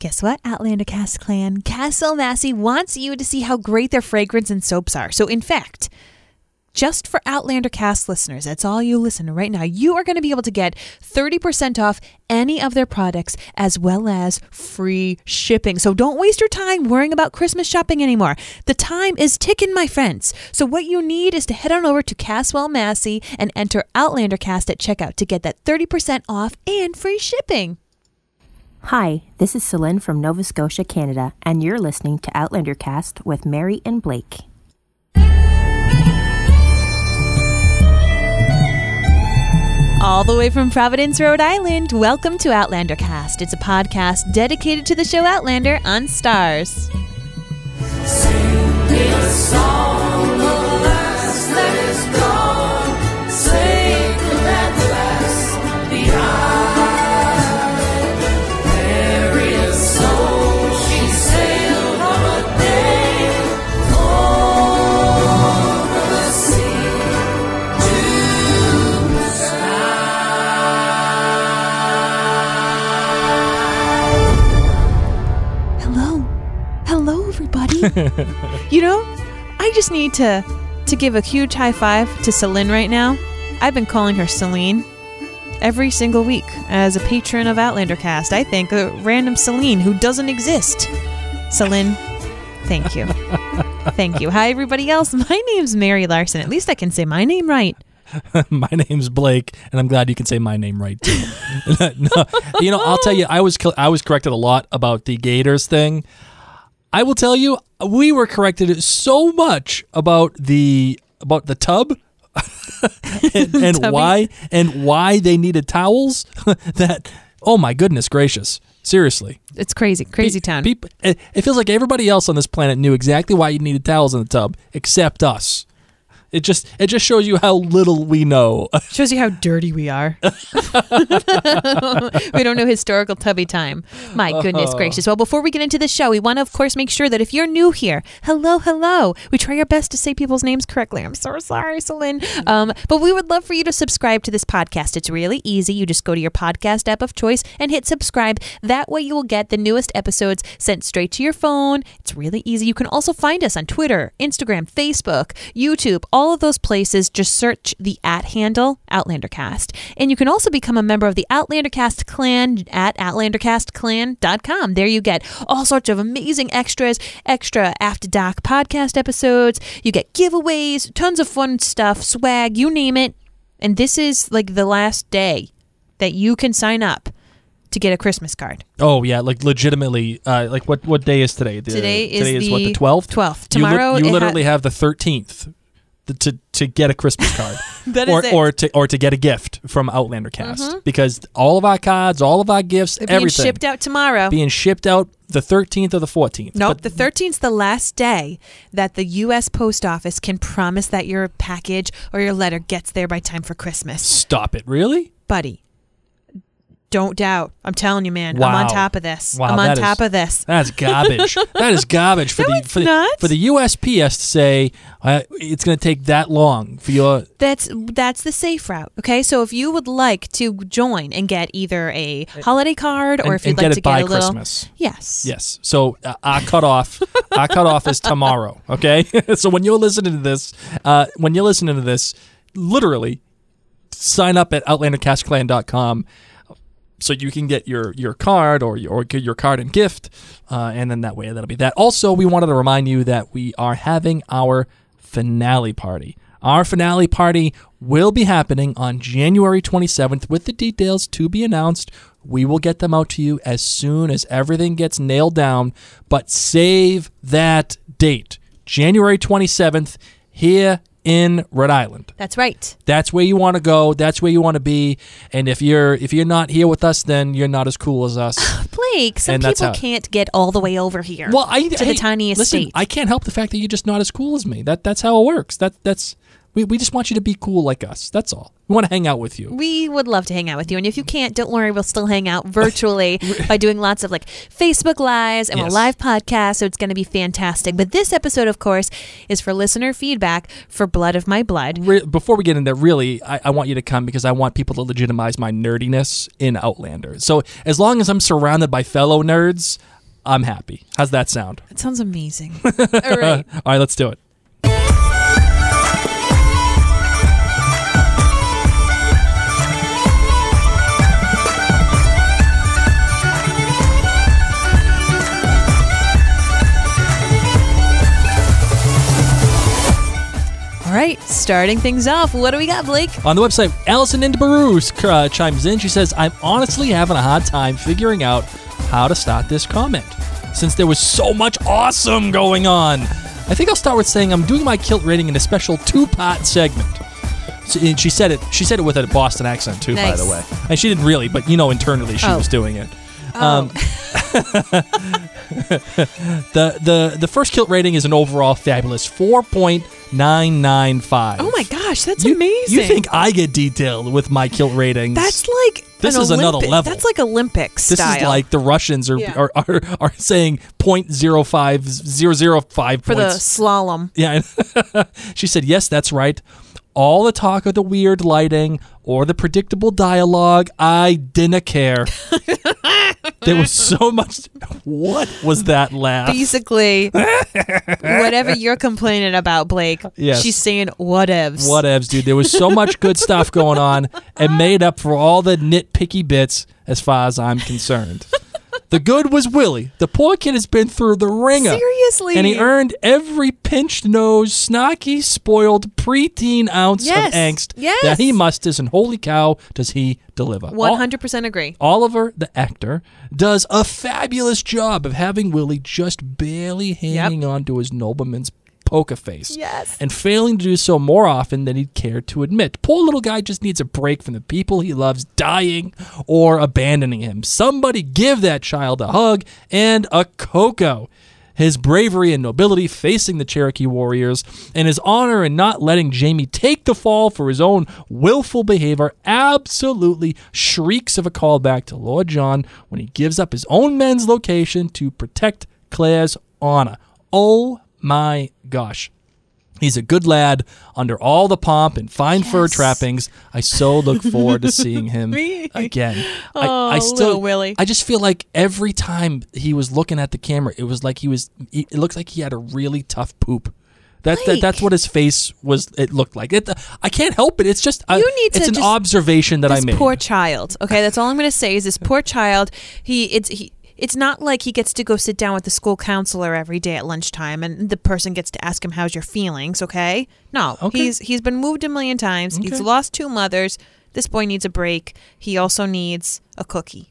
Guess what, Outlander Cast Clan? Castle Massey wants you to see how great their fragrance and soaps are. So in fact, just for Outlander Cast listeners, that's all you listen to right now, you are going to be able to get 30% off any of their products as well as free shipping. So don't waste your time worrying about Christmas shopping anymore. The time is ticking, my friends. So what you need is to head on over to Caswell Massey and enter Outlander Cast at checkout to get that 30% off and free shipping. Hi, this is Celine from Nova Scotia, Canada, and you're listening to Outlander Cast with Mary and Blake. All the way from Providence, Rhode Island, welcome to Outlander Cast. It's a podcast dedicated to the show Outlander on Stars. Sing me a song of the last that is gone, sacred and last behind. Mary's soul, she sailed on a day over the sea to Hello, everybody. You know, I just need to give a huge high five to Celine right now. I've been calling her Celine every single week as a patron of Outlander Cast. I think a random Celine who doesn't exist. Celine, thank you. Thank you. Hi, everybody else. My name's Mary Larson. At least I can say my name right. My name's Blake, and I'm glad you can say my name right too. No, you know, I'll tell you, I was corrected a lot about the Gators thing. I will tell you, we were corrected so much about the tub and why they needed towels that, oh my goodness gracious, seriously, it's crazy town. It feels like everybody else on this planet knew exactly why you needed towels in the tub except us. It just shows you how little we know. Shows you how dirty we are. We don't know historical tubby time. My goodness gracious. Well, before we get into the show, we want to, of course, make sure that if you're new here, hello. We try our best to say people's names correctly. I'm so sorry, Celine. But we would love for you to subscribe to this podcast. It's really easy. You just go to your podcast app of choice and hit subscribe. That way you will get the newest episodes sent straight to your phone. It's really easy. You can also find us on Twitter, Instagram, Facebook, YouTube, all of those places. Just search the @ OutlanderCast. And you can also become a member of the Outlandercast Clan at OutlanderCastClan.com. There you get all sorts of amazing extras, extra After Dark podcast episodes. You get giveaways, tons of fun stuff, swag, you name it. And this is like the last day that you can sign up to get a Christmas card. Oh yeah, like legitimately. Like what day is today? Today is what, the 12th? 12th. Tomorrow you literally have the 13th to get a Christmas card. That or, is it. or to get a gift from Outlander Cast, because all of our cards, all of our gifts, They're being everything shipped out tomorrow. being shipped out the 13th or the 14th. Nope, the 13th is the last day that the U.S. Post Office can promise that your package or your letter gets there by time for Christmas. Stop it! Really? Buddy, don't doubt. I'm telling you, man. Wow. I'm on top of this. Wow, I'm on that top is- of this. That's garbage. That is garbage for No, the it's not. for the USPS to say it's going to take that long for your. That's the safe route. Okay, so if you would like to join and get either a holiday card or if you'd like get to it by get a little, Christmas. yes, So our cutoff is tomorrow. Okay, so when you're listening to this, literally sign up at OutlanderCastClan.com. So you can get your card or your card and gift, and then that way that'll be that. Also, we wanted to remind you that we are having our finale party. Our finale party will be happening on January 27th with the details to be announced. We will get them out to you as soon as everything gets nailed down, but save that date. January 27th here in Rhode Island. that's right. That's where you want to go. That's where you want to be. And if you're not here with us, then you're not as cool as us. Blake, some And that's people how- can't get all the way over here Well, to the tiniest listen, state. I can't help the fact that you're just not as cool as me. That's how it works. We just want you to be cool like us. That's all. We want to hang out with you. We would love to hang out with you. And if you can't, don't worry. We'll still hang out virtually by doing lots of like Facebook Lives and we'll Yes. live podcasts. So it's going to be fantastic. But this episode, of course, is for listener feedback for Blood of My Blood. Before we get into that, really, I want you to come because I want people to legitimize my nerdiness in Outlander. So as long as I'm surrounded by fellow nerds, I'm happy. How's that sound? That sounds amazing. All right. All right, let's do it. All right, starting things off. What do we got, Blake? On the website, Allison Indbaru chimes in. She says, I'm honestly having a hard time figuring out how to start this comment, since there was so much awesome going on. I think I'll start with saying I'm doing my kilt rating in a special 2-part segment. And she said it with a Boston accent, too, Nice. by the way. And she didn't really, but internally she was doing it. The first kilt rating is an overall fabulous 4.995. Oh my gosh, that's amazing. You think I get detailed with my kilt ratings? That's like This an is another level. That's like Olympics This style. is like the Russians are Yeah. are saying 0.05005 for the points. slalom. Yeah. She said, yes, that's right. All the talk of the weird lighting or the predictable dialogue, I didn't care. There was so much. What was that laugh? Basically, whatever you're complaining about, Blake, Yes. she's saying whatevs. Whatevs, dude. There was so much good stuff going on and made up for all the nitpicky bits as far as I'm concerned. The good was Willie. The poor kid has been through the ringer. Seriously. And he earned every pinched nose, snarky, spoiled, preteen ounce Yes. of angst Yes. that he musters, and holy cow, does he deliver. 100% agree. Oliver, the actor, does a fabulous job of having Willie just barely hanging on to his nobleman's poker face. Yes. And failing to do so more often than he'd care to admit. Poor little guy just needs a break from the people he loves dying or abandoning him. Somebody give that child a hug and a cocoa. His bravery and nobility facing the Cherokee warriors and his honor in not letting Jamie take the fall for his own willful behavior absolutely shrieks of a callback to Lord John when he gives up his own men's location to protect Claire's honor. Oh my gosh. He's a good lad under all the pomp and fine fur trappings. I so look forward to seeing him Me. again. Oh, I still, little Willie. I just feel like every time he was looking at the camera, it was like it looked like he had a really tough poop. That's what his face was. It looked like it. I can't help it. It's just You need to it's an just- observation that I This made. poor child. Okay, that's all I'm going to say is this poor child. It's not like he gets to go sit down with the school counselor every day at lunchtime and the person gets to ask him how's your feelings, okay? No. Okay. He's been moved a million times. He's Okay. lost 2 mothers. This boy needs a break. He also needs a cookie.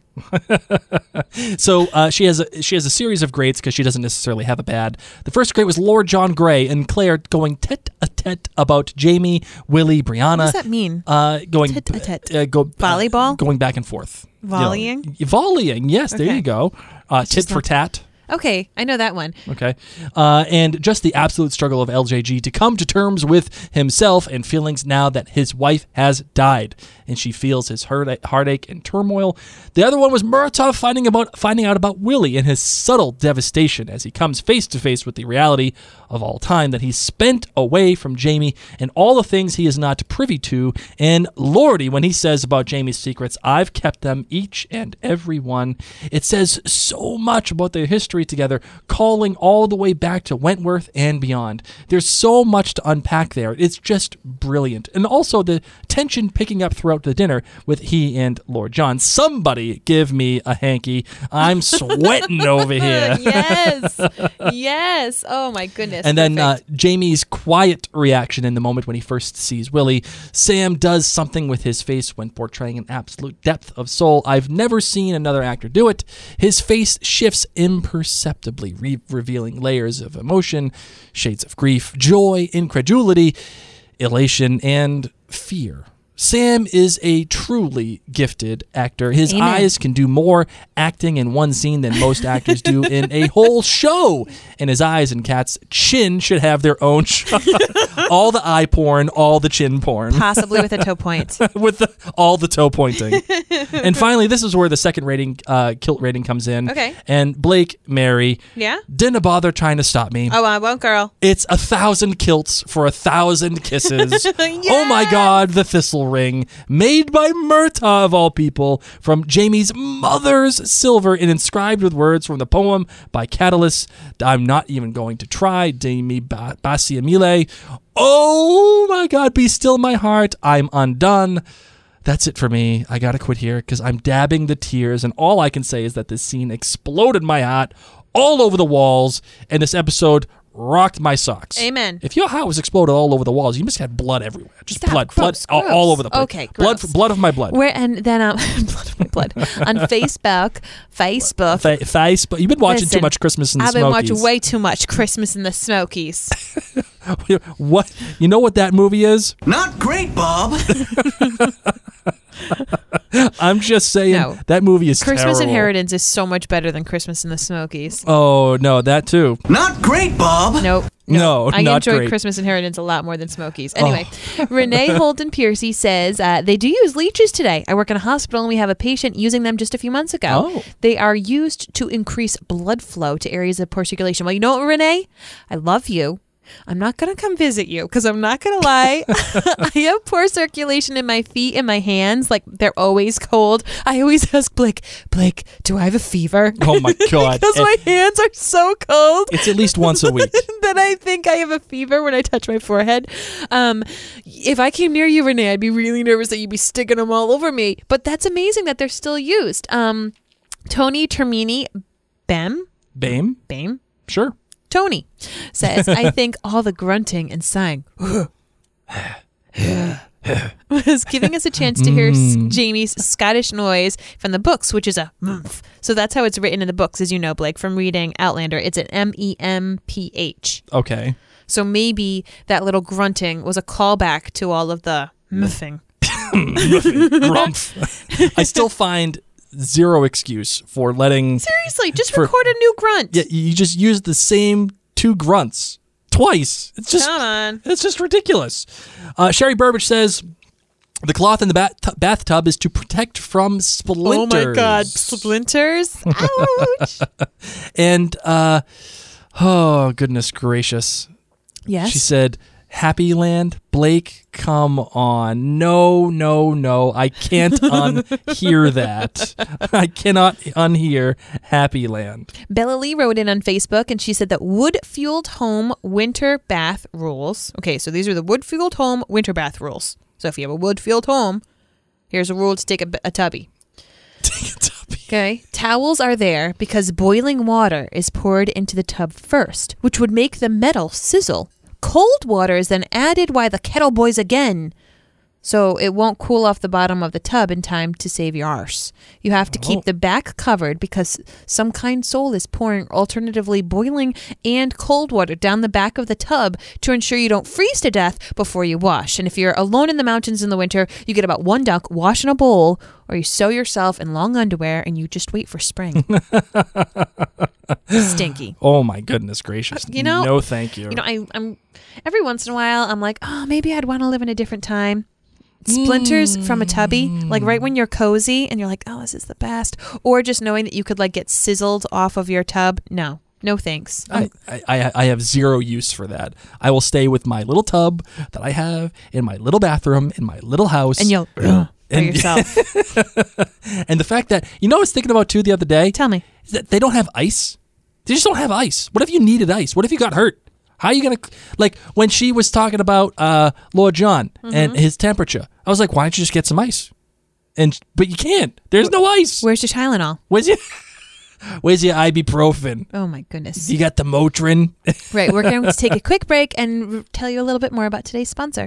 So she has a series of greats because she doesn't necessarily have a bad. The first great was Lord John Grey and Claire going tete-a-tete about Jamie, Willie, Brianna. What does that mean? Going Tete-a-tete. volleyball, going back and forth, Volleying? volleying. Yes, there Okay. you go. Tit for tat. Okay, I know that one. Okay. And just the absolute struggle of LJG to come to terms with himself and feelings now that his wife has died. And she feels his heartache and turmoil. The other one was Muratov finding out about Willie and his subtle devastation as he comes face to face with the reality of all time that he's spent away from Jamie and all the things he is not privy to. And Lordy, when he says about Jamie's secrets, I've kept them each and every one. It says so much about their history together, calling all the way back to Wentworth and beyond. There's so much to unpack there. It's just brilliant. And also the tension picking up throughout the dinner with he and Lord John. Somebody give me a hanky. I'm sweating over here. Yes. Yes. Oh my goodness. And then Perfect. Jamie's quiet reaction in the moment when he first sees Willie. Sam does something with his face when portraying an absolute depth of soul. I've never seen another actor do it. His face shifts imperceptibly, revealing layers of emotion, shades of grief, joy, incredulity, elation, and fear. Sam is a truly gifted actor. His Amen. eyes can do more acting in one scene than most actors do in a whole show. And his eyes and Kat's chin should have their own show. All the eye porn, all the chin porn. Possibly with a toe point. With all the toe pointing. And finally, this is where the second kilt rating comes in. Okay. And Blake, Mary, Yeah? didn't bother trying to stop me. Oh, I won't, girl. It's 1,000 kilts for 1,000 kisses. Oh my God, the thistle ring made by Murtaugh, of all people, from Jamie's mother's silver and inscribed with words from the poem by Catullus. I'm not even going to try. Jamie Basiamile. Oh my God, be still my heart. I'm undone. That's it for me. I gotta quit here because I'm dabbing the tears, and all I can say is that this scene exploded my heart all over the walls, and this episode rocked my socks. Amen. If your heart was exploded all over the walls, you must have blood everywhere. Just Stop. blood, Gross, blood gross. all over the place. Okay, gross. blood of my blood. And then blood of my blood on Facebook. Facebook. You've been watching Listen, too much Christmas in the I've been Smokies. watching way too much Christmas in the Smokies. What? You know what that movie is? Not great, Bob. I'm just saying No. that movie is Christmas terrible. Inheritance is so much better than Christmas in the Smokies. Oh no, that too. Not great, Bob. Nope. No, I not enjoyed great. Christmas Inheritance a lot more than Smokies. Anyway, Renee Holden Piercy says they do use leeches today. I work in a hospital and we have a patient using them just a few months ago. Oh. They are used to increase blood flow to areas of poor circulation. Well, you know what, Renee? I love you. I'm not going to come visit you because I'm not going to lie. I have poor circulation in my feet and my hands. Like, they're always cold. I always ask Blake, do I have a fever? Oh my God. Because my hands are so cold. It's at least once a week. That I think I have a fever when I touch my forehead. If I came near you, Renee, I'd be really nervous that you'd be sticking them all over me. But that's amazing that they're still used. Tony Termini Bame? Sure. Tony says, I think all the grunting and sighing was giving us a chance to hear Jamie's Scottish noise from the books, which is a mmph. So that's how it's written in the books, as you know, Blake, from reading Outlander. It's an MEMPH. Okay. So maybe that little grunting was a callback to all of the muffing. Grumph. I still find zero excuse for letting... Seriously, just record a new grunt. Yeah, you just use the same two grunts twice. It's just... Come on. It's just ridiculous. Sherry Burbage says... The cloth in the bathtub is to protect from splinters. Oh my God, splinters? Ouch. And, oh, goodness gracious. Yes. She said, Happy Land? Blake, come on. No. I can't unhear that. I cannot unhear Happy Land. Bella Lee wrote in on Facebook and she said that wood-fueled home winter bath rules. Okay, so these are the wood-fueled home winter bath rules. So if you have a wood-fueled home, here's a rule to take a tubby. Take a tubby. Okay. Towels are there because boiling water is poured into the tub first, which would make the metal sizzle. Cold water is then added while the kettle boils again, so it won't cool off the bottom of the tub in time to save your arse. You have to keep the back covered because some kind soul is pouring alternatively boiling and cold water down the back of the tub to ensure you don't freeze to death before you wash. And if you're alone in the mountains in the winter, you get about one dunk, wash in a bowl, or you sew yourself in long underwear and you just wait for spring. Stinky. Oh my goodness gracious. You know, no thank you. You know, I'm every once in a while I'm like, oh, maybe I'd want to live in a different time. Splinters from a tubby, like right when you're cozy and you're like, oh, this is the best. Or just knowing that you could like get sizzled off of your tub. No thanks. I have zero use for that. I will stay with my little tub that I have in my little bathroom in my little house. And you'll by yourself. And the fact that, you know what I was thinking about too the other day? Tell me. Is that they don't have ice. They just don't have ice. What if you needed ice? What if you got hurt? How are you going to... Like, when she was talking about Lord John and his temperature, I was like, why don't you just get some ice? But you can't. There's no ice. Where's your Tylenol? Where's your ibuprofen? Oh, my goodness. You got the Motrin? Right, we're going to take a quick break and tell you a little bit more about today's sponsor.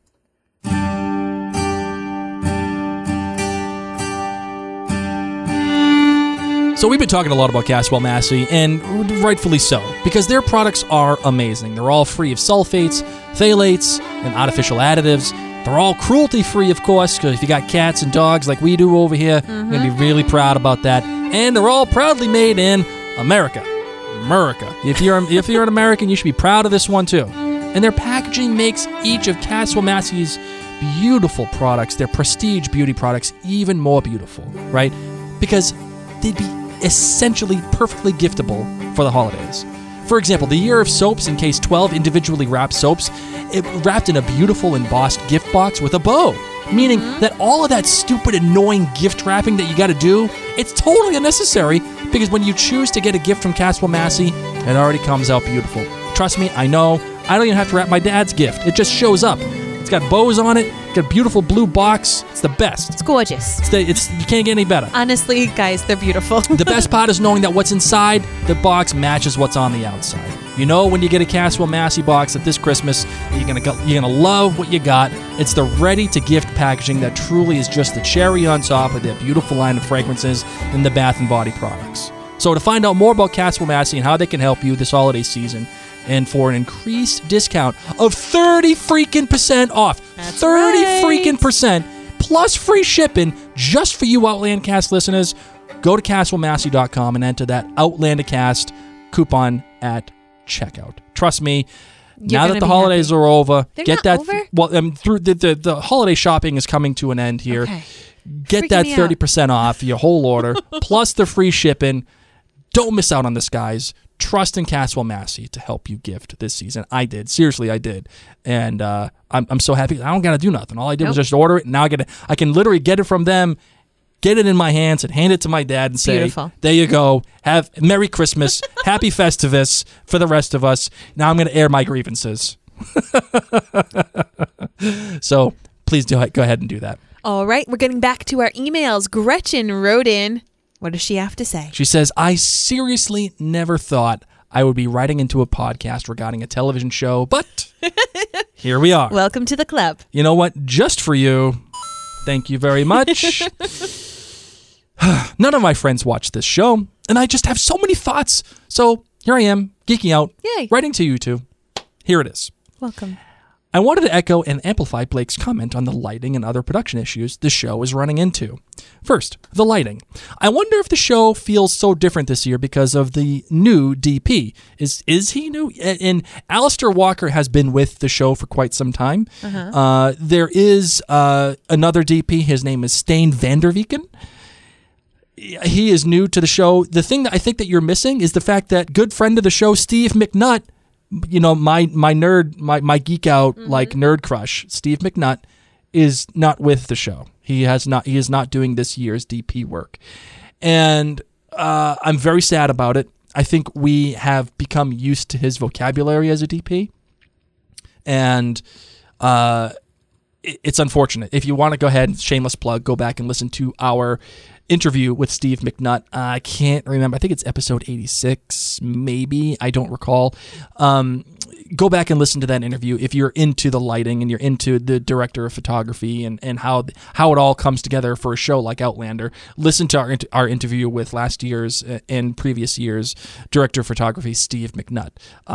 So we've been talking a lot about Caswell Massey, and rightfully so, because their products are amazing. They're all free of sulfates, phthalates, and artificial additives. They're all cruelty-free, of course, because if you got cats and dogs like we do over here, you're going to be really proud about that. And they're all proudly made in America. If you're an American, you should be proud of this one, too. And their packaging makes each of Caswell Massey's beautiful products, their prestige beauty products, even more beautiful, right? Because they'd be essentially perfectly giftable for the holidays. For example, the Year of Soaps encased 12 individually wrapped soaps, wrapped in a beautiful embossed gift box with a bow. meaning that all of that stupid, annoying gift wrapping that you got to do, it's totally unnecessary because when you choose to get a gift from Caswell Massey, it already comes out beautiful. Trust me, I know. I don't even have to wrap my dad's gift. It just shows up. It's got bows on it. It's got a beautiful blue box. It's the best. It's gorgeous. You can't get any better. Honestly, guys, they're beautiful. The best part is knowing that what's inside the box matches what's on the outside. You know when you get a Caswell Massey box at this Christmas, you're gonna love what you got. It's the ready-to-gift packaging that truly is just the cherry on top of their beautiful line of fragrances and the Bath & Body products. So to find out more about Caswell Massey and how they can help you this holiday season, and for an increased discount of 30% off. That's 30 right. freaking percent plus free shipping just for you Outlandcast listeners. Go to CaswellMassey.com and enter that Outlandcast coupon at checkout. Trust me, now that the holidays are over, They're get not that. over? Well, through the holiday shopping is coming to an end here. Okay. Get Freaking that me 30% off your whole order plus the free shipping. Don't miss out on this, guys. Trust in Caswell Massey to help you gift this season. I did. Seriously, I did. And I'm so happy. I don't got to do nothing. All I did was just order it. And now I can literally get it from them, get it in my hands, and hand it to my dad and say, Beautiful. there you go. Have Merry Christmas. Happy Festivus for the rest of us. Now I'm going to air my grievances. So please go ahead and do that. All right, we're getting back to our emails. Gretchen wrote in. What does she have to say? She says, I seriously never thought I would be writing into a podcast regarding a television show, but here we are. Welcome to the club. You know what? Just for you. Thank you very much. None of my friends watch this show, and I just have so many thoughts. So here I am, geeking out, Yay. writing to you two. Here it is. Welcome. I wanted to echo and amplify Blake's comment on the lighting and other production issues the show is running into. First, the lighting. I wonder if the show feels so different this year because of the new DP. Is he new? And Alistair Walker has been with the show for quite some time. There is another DP. His name is Steen Vanderveken. He is new to the show. The thing that I think that you're missing is the fact that good friend of the show, Steve McNutt, you know, my nerd, my geek out like nerd crush, Steve McNutt, is not with the show. He is not doing this year's DP work, and I'm very sad about it. I think we have become used to his vocabulary as a DP, and it's unfortunate. If you want to go ahead, shameless plug, go back and listen to our interview with Steve McNutt. I can't remember. I think it's episode 86, maybe. I don't recall. Go back and listen to that interview if you're into the lighting and you're into the director of photography and how it all comes together for a show like Outlander. Listen to our interview with last year's and previous year's director of photography, Steve McNutt.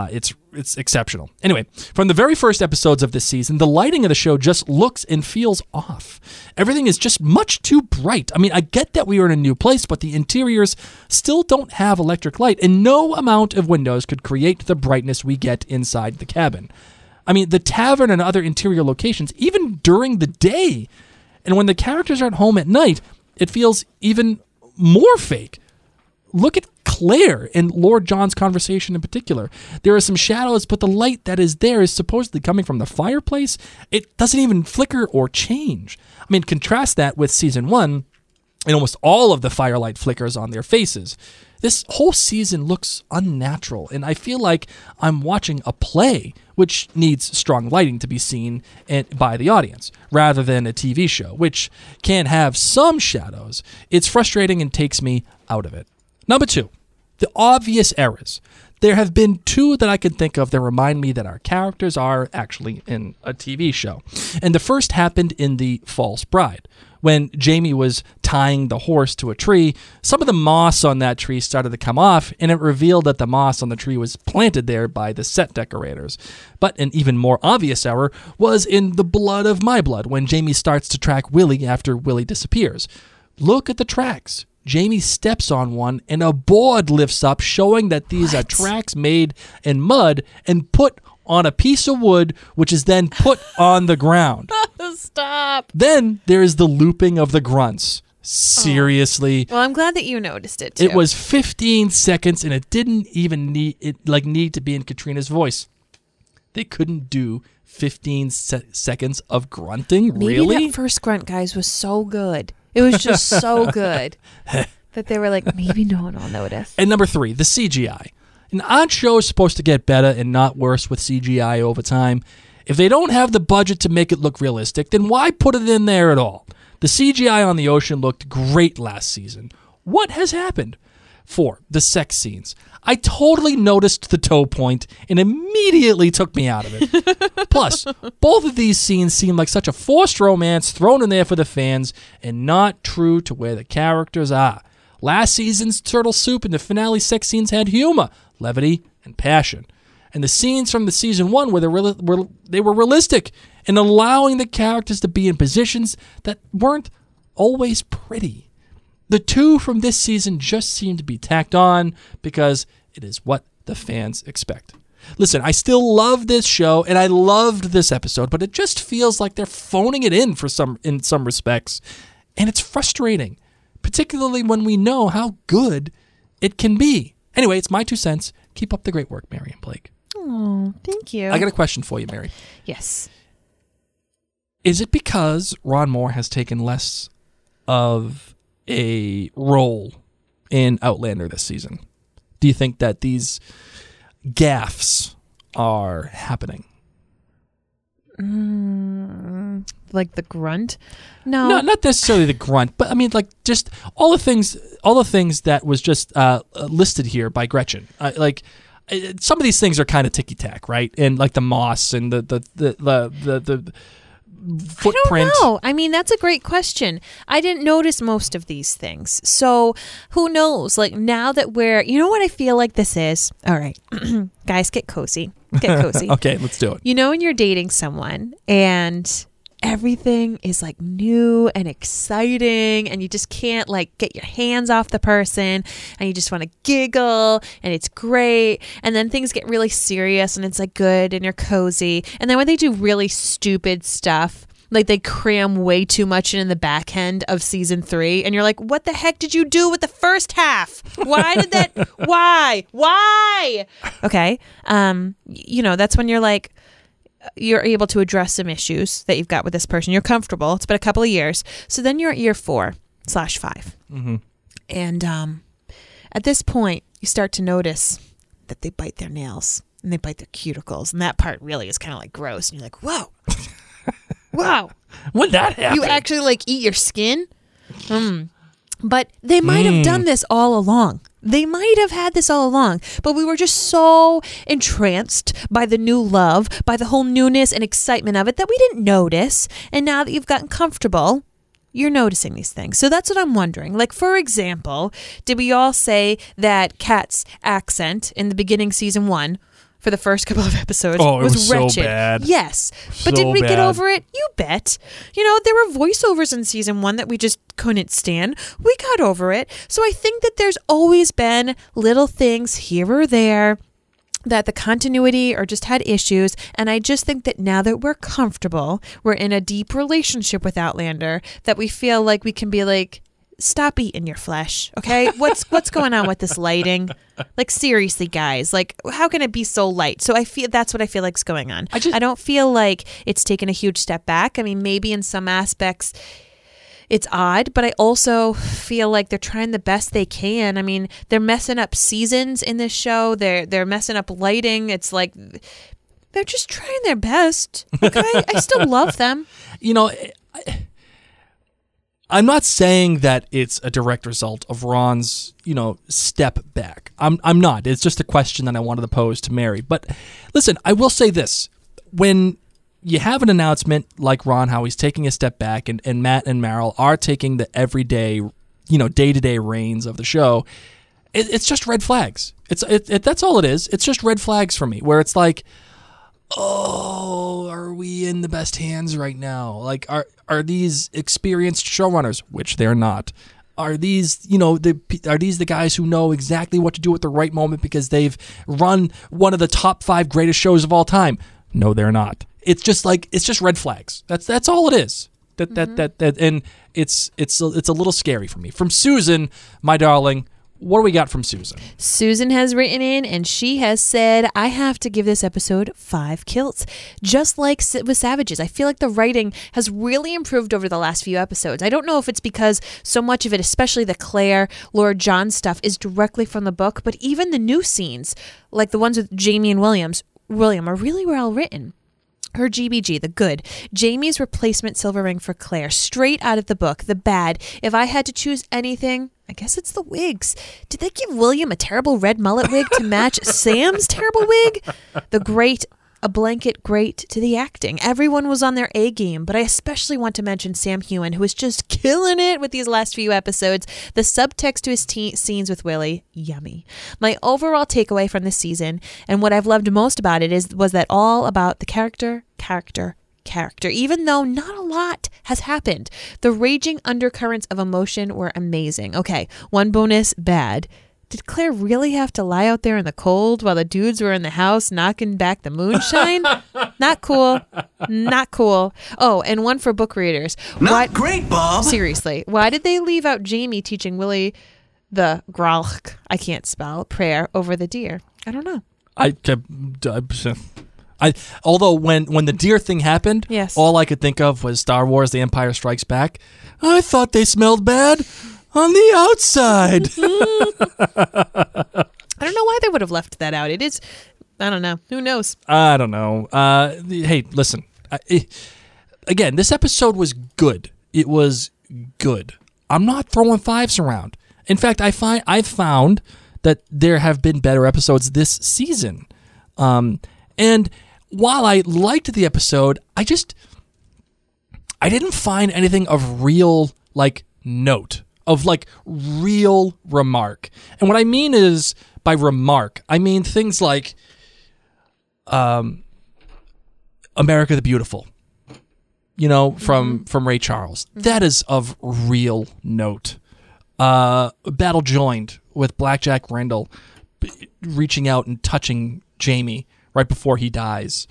It's exceptional. Anyway, from the very first episodes of this season, the lighting of the show just looks and feels off. Everything is just much too bright. I mean, I get that we are in a new place, but the interiors still don't have electric light, and no amount of windows could create the brightness we get inside the cabin. I mean, the tavern and other interior locations, even during the day, and when the characters are at home at night, it feels even more fake. Look at Claire and Lord John's conversation in particular. There are some shadows, but the light that is there is supposedly coming from the fireplace. It doesn't even flicker or change. I mean, contrast that with season 1, and almost all of the firelight flickers on their faces. This whole season looks unnatural, and I feel like I'm watching a play, which needs strong lighting to be seen by the audience, rather than a TV show, which can have some shadows. It's frustrating and takes me out of it. Number 2, the obvious errors. There have been 2 that I can think of that remind me that our characters are actually in a TV show. And the first happened in The False Bride. When Jamie was tying the horse to a tree, some of the moss on that tree started to come off, and it revealed that the moss on the tree was planted there by the set decorators. But an even more obvious error was in The Blood of My Blood, when Jamie starts to track Willie after Willie disappears. Look at the tracks. Jamie steps on one, and a board lifts up, showing that these are tracks made in mud and put on a piece of wood, which is then put on the ground. Stop. Then there is the looping of the grunts. Seriously. Well, I'm glad that you noticed it, too. It was 15 seconds, and it didn't even need to be in Katrina's voice. They couldn't do 15 seconds of grunting? Maybe Really? that first grunt, guys, was so good. It was just so good that they were like, maybe no one will notice. And number 3, the CGI. An odd show is supposed to get better and not worse with CGI over time. If they don't have the budget to make it look realistic, then why put it in there at all? The CGI on the ocean looked great last season. What has happened? 4, the sex scenes. I totally noticed the toe point and immediately took me out of it. Plus, both of these scenes seem like such a forced romance thrown in there for the fans and not true to where the characters are. Last season's turtle soup and the finale sex scenes had humor, levity, and passion. And the scenes from the season 1 they were realistic and allowing the characters to be in positions that weren't always pretty. The 2 from this season just seem to be tacked on because it is what the fans expect. Listen, I still love this show and I loved this episode, but it just feels like they're phoning it in in some respects. And it's frustrating, particularly when we know how good it can be. Anyway, it's my 2 cents. Keep up the great work, Mary and Blake. Oh, thank you. I got a question for you, Mary. Yes. Is it because Ron Moore has taken less of a role in Outlander this season? Do you think that these gaffes are happening? Like the grunt? No. Not necessarily the grunt, but I mean, like, just all the things that was just listed here by Gretchen. Some of these things are kind of ticky-tack, right? And like the moss and the footprint. I don't know. I mean, that's a great question. I didn't notice most of these things. So who knows? Like, now that you know what I feel like this is? All right. Guys, get cozy. Get cozy. Okay, let's do it. You know when you're dating someone and everything is like new and exciting and you just can't like get your hands off the person and you just want to giggle and it's great, and then things get really serious and it's like good and you're cozy, and then when they do really stupid stuff, like they cram way too much in the back end of season 3 and you're like, what the heck did you do with the first half? Why did that why okay, you know, that's when you're like, you're able to address some issues that you've got with this person. You're comfortable. It's been a couple of years. So then you're at year 4/5. Mm-hmm. And at this point, you start to notice that they bite their nails and they bite their cuticles. And that part really is kind of like gross. And you're like, whoa. Wow. When that happened? You actually like eat your skin? But they might have done this all along. They might have had this all along, but we were just so entranced by the new love, by the whole newness and excitement of it that we didn't notice. And now that you've gotten comfortable, you're noticing these things. So that's what I'm wondering. Like, for example, did we all say that Kat's accent in the beginning season 1 for the first couple of episodes was so wretched? bad. Yes. So But did we get bad. over it? You bet. You know, there were voiceovers in season 1 that we just couldn't stand. We got over it. So I think that there's always been little things here or there that the continuity or just had issues. And I just think that now that we're comfortable, we're in a deep relationship with Outlander, that we feel like we can be like, stop eating your flesh, okay? What's going on with this lighting? Like, seriously, guys, like, how can it be so light? So I feel that's what I feel like is going on. I don't feel like it's taken a huge step back. I mean, maybe in some aspects it's odd, but I also feel like they're trying the best they can. I mean, they're messing up seasons in this show. They're messing up lighting. It's like they're just trying their best. Okay, I still love them. You know, I'm not saying that it's a direct result of Ron's, step back. I'm not. It's just a question that I wanted to pose to Mary. But listen, I will say this. When you have an announcement like Ron, how he's taking a step back, and Matt and Meryl are taking the everyday, day-to-day reins of the show, it's just red flags. That's all it is. It's just red flags for me, where it's like, oh, are we in the best hands right now? Like, are these experienced showrunners, which they're not? Are these, are these the guys who know exactly what to do at the right moment because they've run one of the top 5 greatest shows of all time? No, they're not. It's just red flags. That's all it is. That and it's a little scary for me. From Susan, my darling, what do we got from Susan? Susan has written in and she has said, I have to give this episode 5 kilts. Just like with Savages, I feel like the writing has really improved over the last few episodes. I don't know if it's because so much of it, especially the Claire, Lord John stuff, is directly from the book, but even the new scenes, like the ones with Jamie and William, are really well written. Her GBG, the good. Jamie's replacement silver ring for Claire, straight out of the book. The bad. If I had to choose anything, I guess it's the wigs. Did they give William a terrible red mullet wig to match Sam's terrible wig? The great, a blanket great to the acting. Everyone was on their A game, but I especially want to mention Sam Heughan, who is just killing it with these last few episodes. The subtext to his scenes with Willie, yummy. My overall takeaway from this season, and what I've loved most about it, was that all about the character. Even though not a lot has happened, the raging undercurrents of emotion were amazing. Okay, one bonus, bad. Did Claire really have to lie out there in the cold while the dudes were in the house knocking back the moonshine? Not cool. Not cool. Oh, and one for book readers. Not great, Bob. Seriously, why did they leave out Jamie teaching Willie the gralch, I can't spell, prayer over the deer? I don't know. Although when the deer thing happened, Yes. all I could think of was Star Wars: The Empire Strikes Back. I thought they smelled bad on the outside. I don't know why they would have left that out. It is, I don't know. Who knows? I don't know. Hey, listen. Again, this episode was good. It was good. I'm not throwing 5s around. In fact, I've found that there have been better episodes this season. And while I liked the episode, I didn't find anything of real note, of real remark. And what I mean is, by remark, I mean things like America the Beautiful, from Ray Charles. That is of real note. Battle Joined with Blackjack Randall reaching out and touching Jamie right before he dies.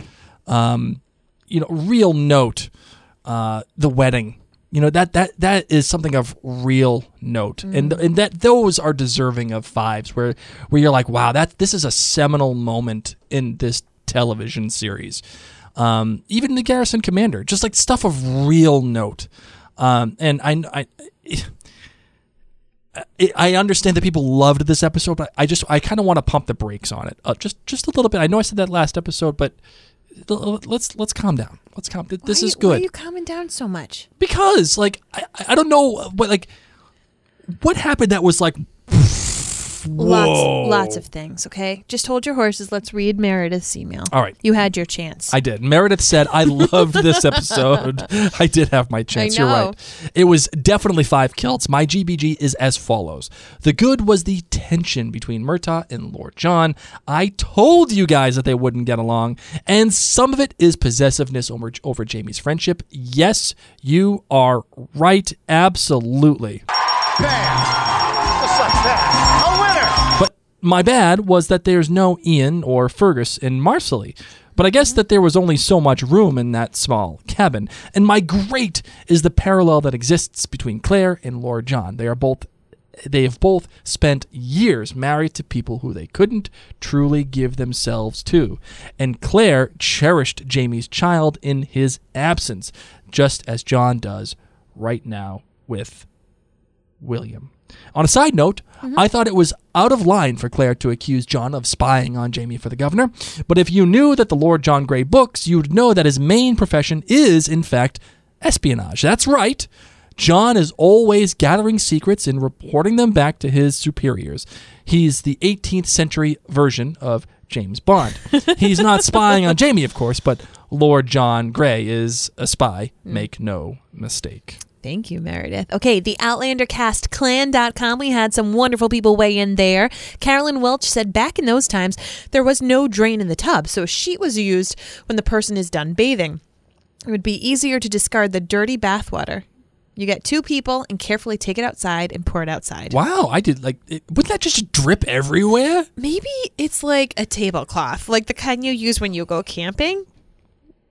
Real note. The wedding. That is something of real note, and that those are deserving of 5s, where you're like, wow, this is a seminal moment in this television series. Even the Garrison Commander, just stuff of real note. And I understand that people loved this episode, but I kind of want to pump the brakes on it, just a little bit. I know I said that last episode, but let's calm down. Let's calm. This is good. Why are you calming down so much? Because I don't know what happened that was whoa. Lots of things, okay? Just hold your horses. Let's read Meredith's email. All right. You had your chance. I did. Meredith said, I loved this episode. I did have my chance. I know. You're right. It was definitely 5 kilts. My GBG is as follows. The good was the tension between Murtaugh and Lord John. I told you guys that they wouldn't get along. And some of it is possessiveness over Jamie's friendship. Yes, you are right. Absolutely. Bam! Just like that. A winner! But my bad was that there's no Ian or Fergus in Marcelly. But I guess that there was only so much room in that small cabin. And my great is the parallel that exists between Claire and Lord John. They have both spent years married to people who they couldn't truly give themselves to. And Claire cherished Jamie's child in his absence, just as John does right now with William. On a side note, I thought it was out of line for Claire to accuse John of spying on Jamie for the governor, but if you knew that the Lord John Grey books, you'd know that his main profession is, in fact, espionage. That's right. John is always gathering secrets and reporting them back to his superiors. He's the 18th century version of James Bond. He's not spying on Jamie, of course, but Lord John Grey is a spy. Make no mistake. Thank you, Meredith. Okay, the OutlanderCastClan.com. We had some wonderful people weigh in there. Carolyn Welch said back in those times, there was no drain in the tub, so a sheet was used when the person is done bathing. It would be easier to discard the dirty bathwater. You get 2 people and carefully take it outside and pour it outside. Wow, I did wouldn't that just drip everywhere? Maybe it's like a tablecloth, like the kind you use when you go camping.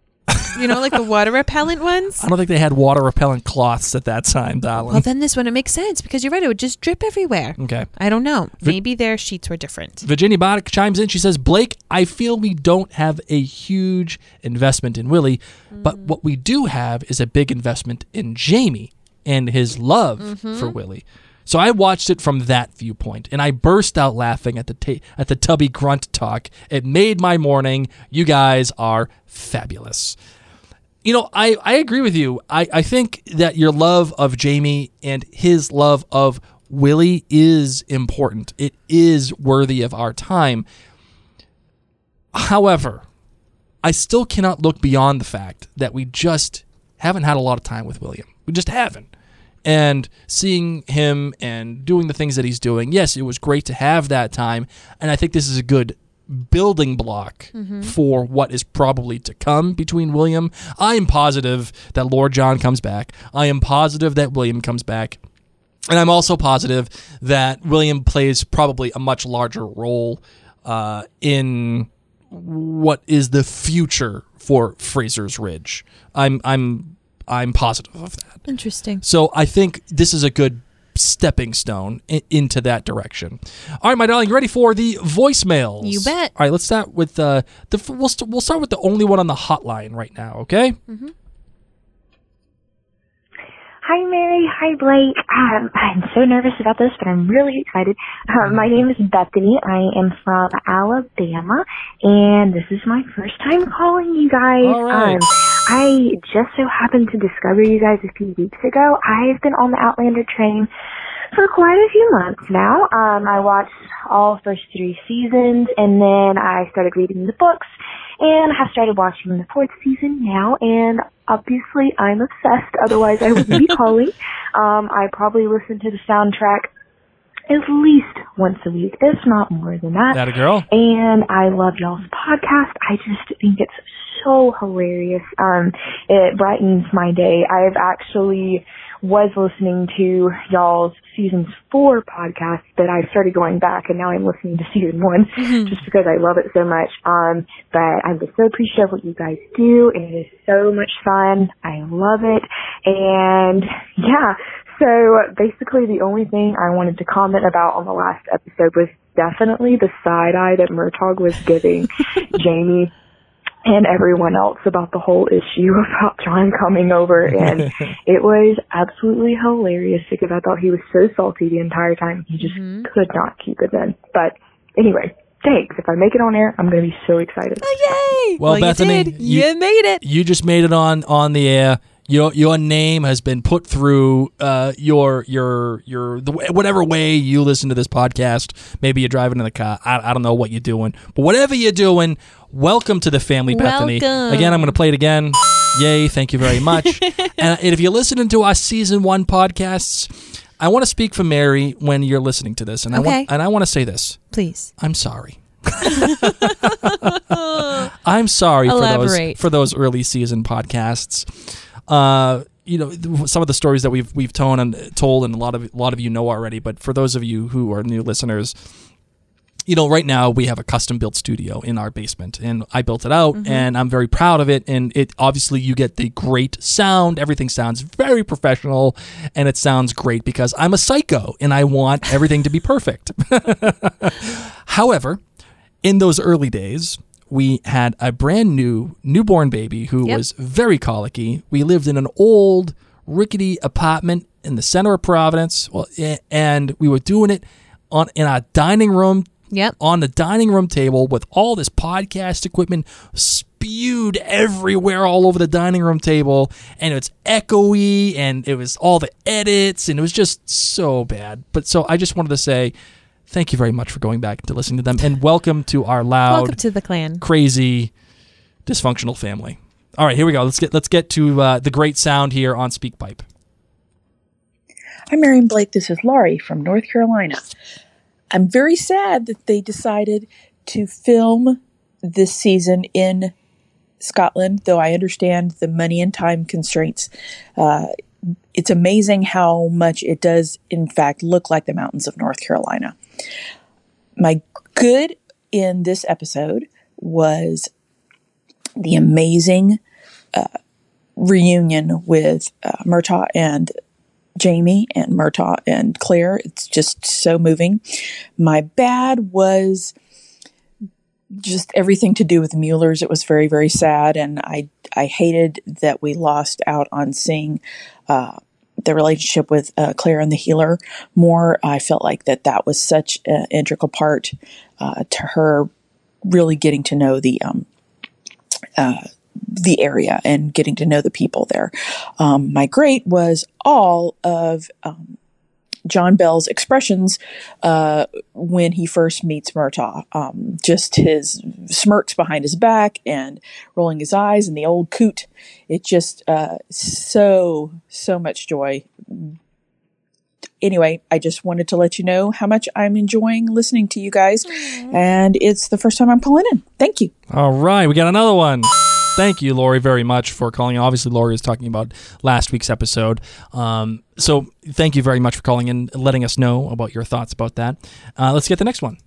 You know, like the water repellent ones. I don't think they had water repellent cloths at that time, darling. Well, then this one, it makes sense because you're right. It would just drip everywhere. Okay. I don't know. Maybe their sheets were different. Virginia Boddick chimes in. She says, Blake, I feel we don't have a huge investment in Willie, but what we do have is a big investment in Jamie and his love for Willie. So I watched it from that viewpoint, and I burst out laughing at the Tubby grunt talk. It made my morning. You guys are fabulous. You know, I agree with you. I think that your love of Jamie and his love of Willie is important. It is worthy of our time. However, I still cannot look beyond the fact that we just haven't had a lot of time with William. We just haven't. And seeing him and doing the things that he's doing, yes, it was great to have that time. And I think this is a good building block for what is probably to come between William. I am positive that Lord John comes back. I am positive that William comes back. And I'm also positive that William plays probably a much larger role in what is the future for Fraser's Ridge. I'm positive of that. Interesting. So I think this is a good stepping stone into that direction. All right, my darling, you ready for the voicemails? You bet. All right, let's start with we'll start with the only one on the hotline right now, okay? Mm-hmm. Hi, Mary. Hi, Blake. I'm so nervous about this, but I'm really excited. My name is Bethany. I am from Alabama, and this is my first time calling you guys. All right. I just so happened to discover you guys a few weeks ago. I've been on the Outlander train for quite a few months now. I watched all first 3 seasons, and then I started reading the books, and have started watching the 4th season now, and obviously I'm obsessed, otherwise I wouldn't be calling. I probably listen to the soundtrack at least once a week, if not more than that. That a girl. And I love y'all's podcast. I just think it's so hilarious. It brightens my day. I've actually was listening to y'all's season 4 podcast, but I started going back, and now I'm listening to season 1 just because I love it so much. But I'm just so appreciative of what you guys do, and it is so much fun. I love it. And yeah, so basically the only thing I wanted to comment about on the last episode was definitely the side eye that Murtaugh was giving Jamie and everyone else about the whole issue about John coming over, and it was absolutely hilarious because I thought he was so salty the entire time. He just could not keep it in. But anyway, thanks. If I make it on air, I'm going to be so excited. Oh, yay! Well, Bethany, you did. You made it. You just made it on the air. Your name has been put through whatever way you listen to this podcast. Maybe you're driving in the car. I don't know what you're doing, but whatever you're doing, welcome to the family, Bethany. Welcome. Again, I'm going to play it again. Yay! Thank you very much. And if you're listening to our season 1 podcasts, I want to speak for Mary when you're listening to this, and Okay. I want to say this. Please. I'm sorry. I'm sorry Elaborate. for those early season podcasts. Some of the stories that we've told, and a lot of you know already. But for those of you who are new listeners, right now we have a custom built studio in our basement, and I built it out, and I'm very proud of it. And it obviously you get the great sound. Everything sounds very professional, and it sounds great because I'm a psycho and I want everything to be perfect. However, in those early days, we had a brand new newborn baby who was very colicky. We lived in an old, rickety apartment in the center of Providence, and we were doing it in our dining room, on the dining room table with all this podcast equipment spewed everywhere all over the dining room table, and it's echoey, and it was all the edits, and it was just so bad. But so I just wanted to say, thank you very much for going back to listening to them, and welcome to our loud, Welcome to the clan. crazy, dysfunctional family. All right, here we go. Let's get to the great sound here on SpeakPipe. Hi, Mary and Blake. This is Laurie from North Carolina. I'm very sad that they decided to film this season in Scotland, though I understand the money and time constraints. It's amazing how much it does, in fact, look like the mountains of North Carolina. My good in this episode was the amazing reunion with Murtaugh and Jamie and Murtaugh and Claire. It's just so moving. My bad was just everything to do with the Muellers. It was very, very sad, and I hated that we lost out on seeing the relationship with Claire and the healer more. I felt like that was such an integral part to her really getting to know the area and getting to know the people there. My great was all of John Bell's expressions when he first meets Murtaugh. Just his smirks behind his back and rolling his eyes and the old coot. It just so much joy. Anyway, I just wanted to let you know how much I'm enjoying listening to you guys. And it's the first time I'm calling in. Thank you. All right, we got another one. Thank you, Lori, very much for calling. Obviously, Lori was talking about last week's episode. So thank you very much for calling in and letting us know about your thoughts about that. Let's get the next one.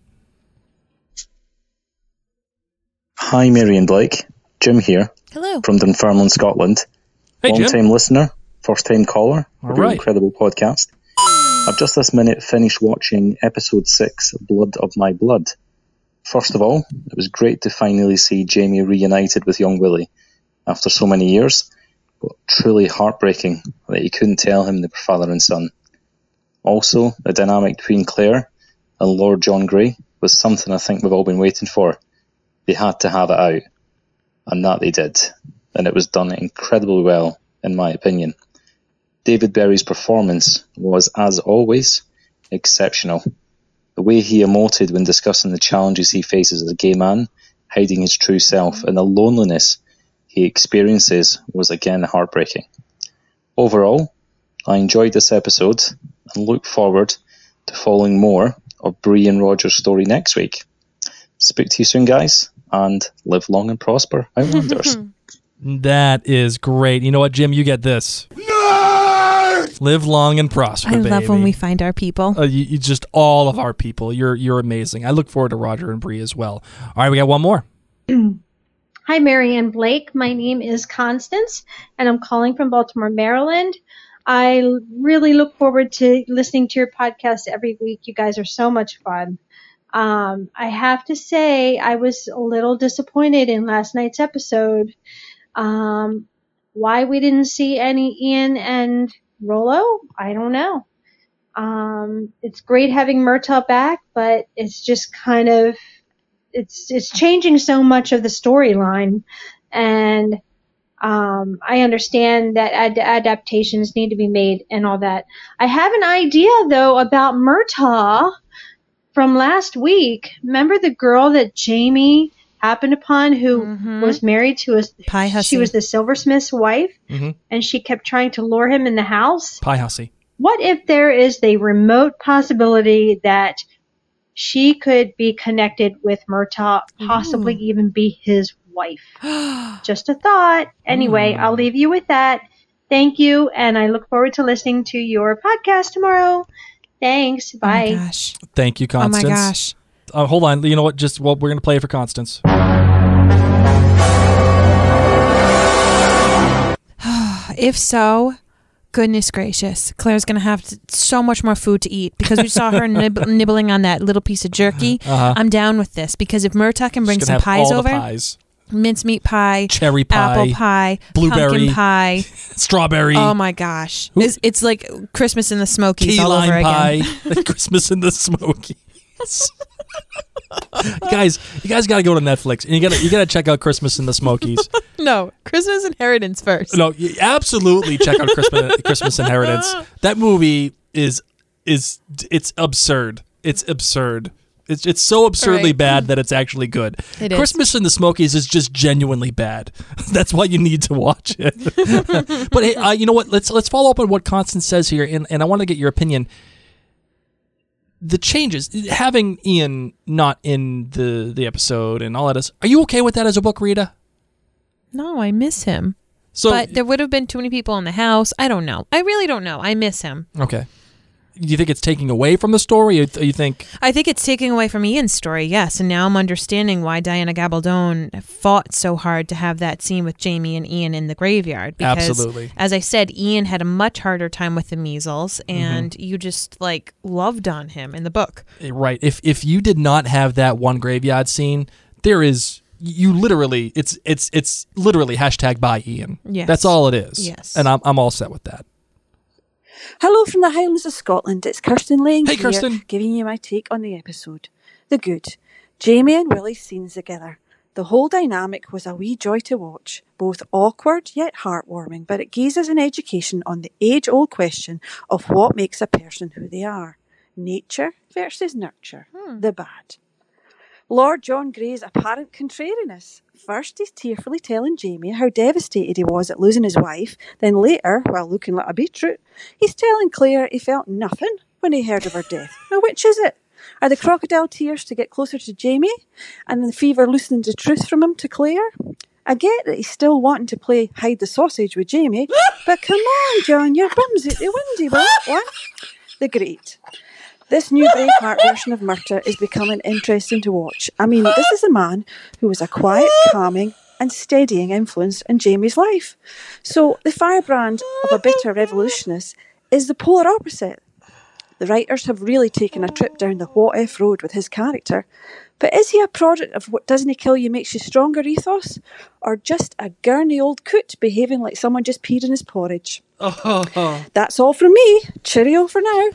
Hi, Mary and Blake. Jim here. Hello. From Dunfermline, Scotland. Hey, Jim. Long-time listener, first-time caller. All of your right. incredible podcast. I've just this minute finished watching episode 6, Blood of My Blood. First of all, it was great to finally see Jamie reunited with young Willie after so many years, but truly heartbreaking that he couldn't tell him they were father and son. Also, the dynamic between Claire and Lord John Grey was something I think we've all been waiting for. They had to have it out, and that they did, and it was done incredibly well, in my opinion. David Berry's performance was, as always, exceptional. The way he emoted when discussing the challenges he faces as a gay man, hiding his true self, and the loneliness he experiences was again heartbreaking. Overall, I enjoyed this episode and look forward to following more of Bree and Roger's story next week. Speak to you soon, guys, and live long and prosper, Outlanders. That is great. You know what, Jim? You get this. Live long and prosper, I baby. love when we find our people. You just all of our people. You're amazing. I look forward to Roger and Bree as well. All right, we got one more. Hi, Mary and Blake. My name is Constance, and I'm calling from Baltimore, Maryland. I really look forward to listening to your podcast every week. You guys are so much fun. I have to say I was a little disappointed in last night's episode. Why we didn't see any Ian and Rollo, I don't know. It's great having Murtaugh back, but it's just kind of it's changing so much of the storyline, and I understand that adaptations need to be made and all that. I have an idea though about Murtaugh from last week. Remember the girl that Jamie happened upon who was married to Pie Hussey. She was the silversmith's wife, and she kept trying to lure him in the house. Pie Hussey. What if there is the remote possibility that she could be connected with Murtaugh, possibly even be his wife? Just a thought. Anyway, I'll leave you with that. Thank you, and I look forward to listening to your podcast tomorrow. Thanks. Bye. Oh my gosh. Thank you, Constance. Oh my gosh. Hold on. You know what? We're going to play it for Constance. If so, goodness gracious, Claire's going to have so much more food to eat because we saw her nibbling on that little piece of jerky. I'm down with this because if Murtaugh can bring some pies over, mincemeat pie, cherry pie, apple pie, blueberry pumpkin pie, strawberry. Oh my gosh. It's like Christmas in the Smokies Key all lime over pie, again. Christmas in the Smokies. You guys got to go to Netflix and you got to check out Christmas in the Smokies. No, Christmas Inheritance first. No, you absolutely check out Christmas Inheritance. That movie is it's absurd. It's absurd. It's so absurdly bad that it's actually good. It is. Christmas in the Smokies is just genuinely bad. That's why you need to watch it. But hey, you know what? Let's follow up on what Constance says here, and I want to get your opinion. The changes, having Ian not in the episode and all that is, are you okay with that as a book reader? No, I miss him. So, but there would have been too many people in the house. I don't know. I really don't know. I miss him. Okay. Do you think it's taking away from the story? Or you think? I think it's taking away from Ian's story, yes. And now I'm understanding why Diana Gabaldon fought so hard to have that scene with Jamie and Ian in the graveyard. Because, Absolutely. as I said, Ian had a much harder time with the measles, and you just loved on him in the book. Right. If you did not have that one graveyard scene, there is. You literally, it's literally hashtag by Ian. Yes. That's all it is. Yes. And I'm all set with that. Hello from the Highlands of Scotland. It's Kirsten Lane Hey, here, Kirsten. giving you my take on the episode. The good. Jamie and Willie's scenes together. The whole dynamic was a wee joy to watch, both awkward yet heartwarming, but it gives us an education on the age-old question of what makes a person who they are. Nature versus nurture. The bad. Lord John Grey's apparent contrariness. First, he's tearfully telling Jamie how devastated he was at losing his wife. Then later, while looking like a beetroot, he's telling Claire he felt nothing when he heard of her death. Now, which is it? Are the crocodile tears to get closer to Jamie, and the fever loosening the truth from him to Claire? I get that he's still wanting to play hide the sausage with Jamie, but come on, John, your bum's at the windy, what? The great. This new Braveheart version of Murta is becoming interesting to watch. I mean, this is a man who was a quiet, calming and steadying influence in Jamie's life. So the firebrand of a bitter revolutionist is the polar opposite. The writers have really taken a trip down the what-if road with his character. But is he a product of what doesn't kill you makes you stronger ethos? Or just a gurney old coot behaving like someone just peed in his porridge? That's all from me. Cheerio for now.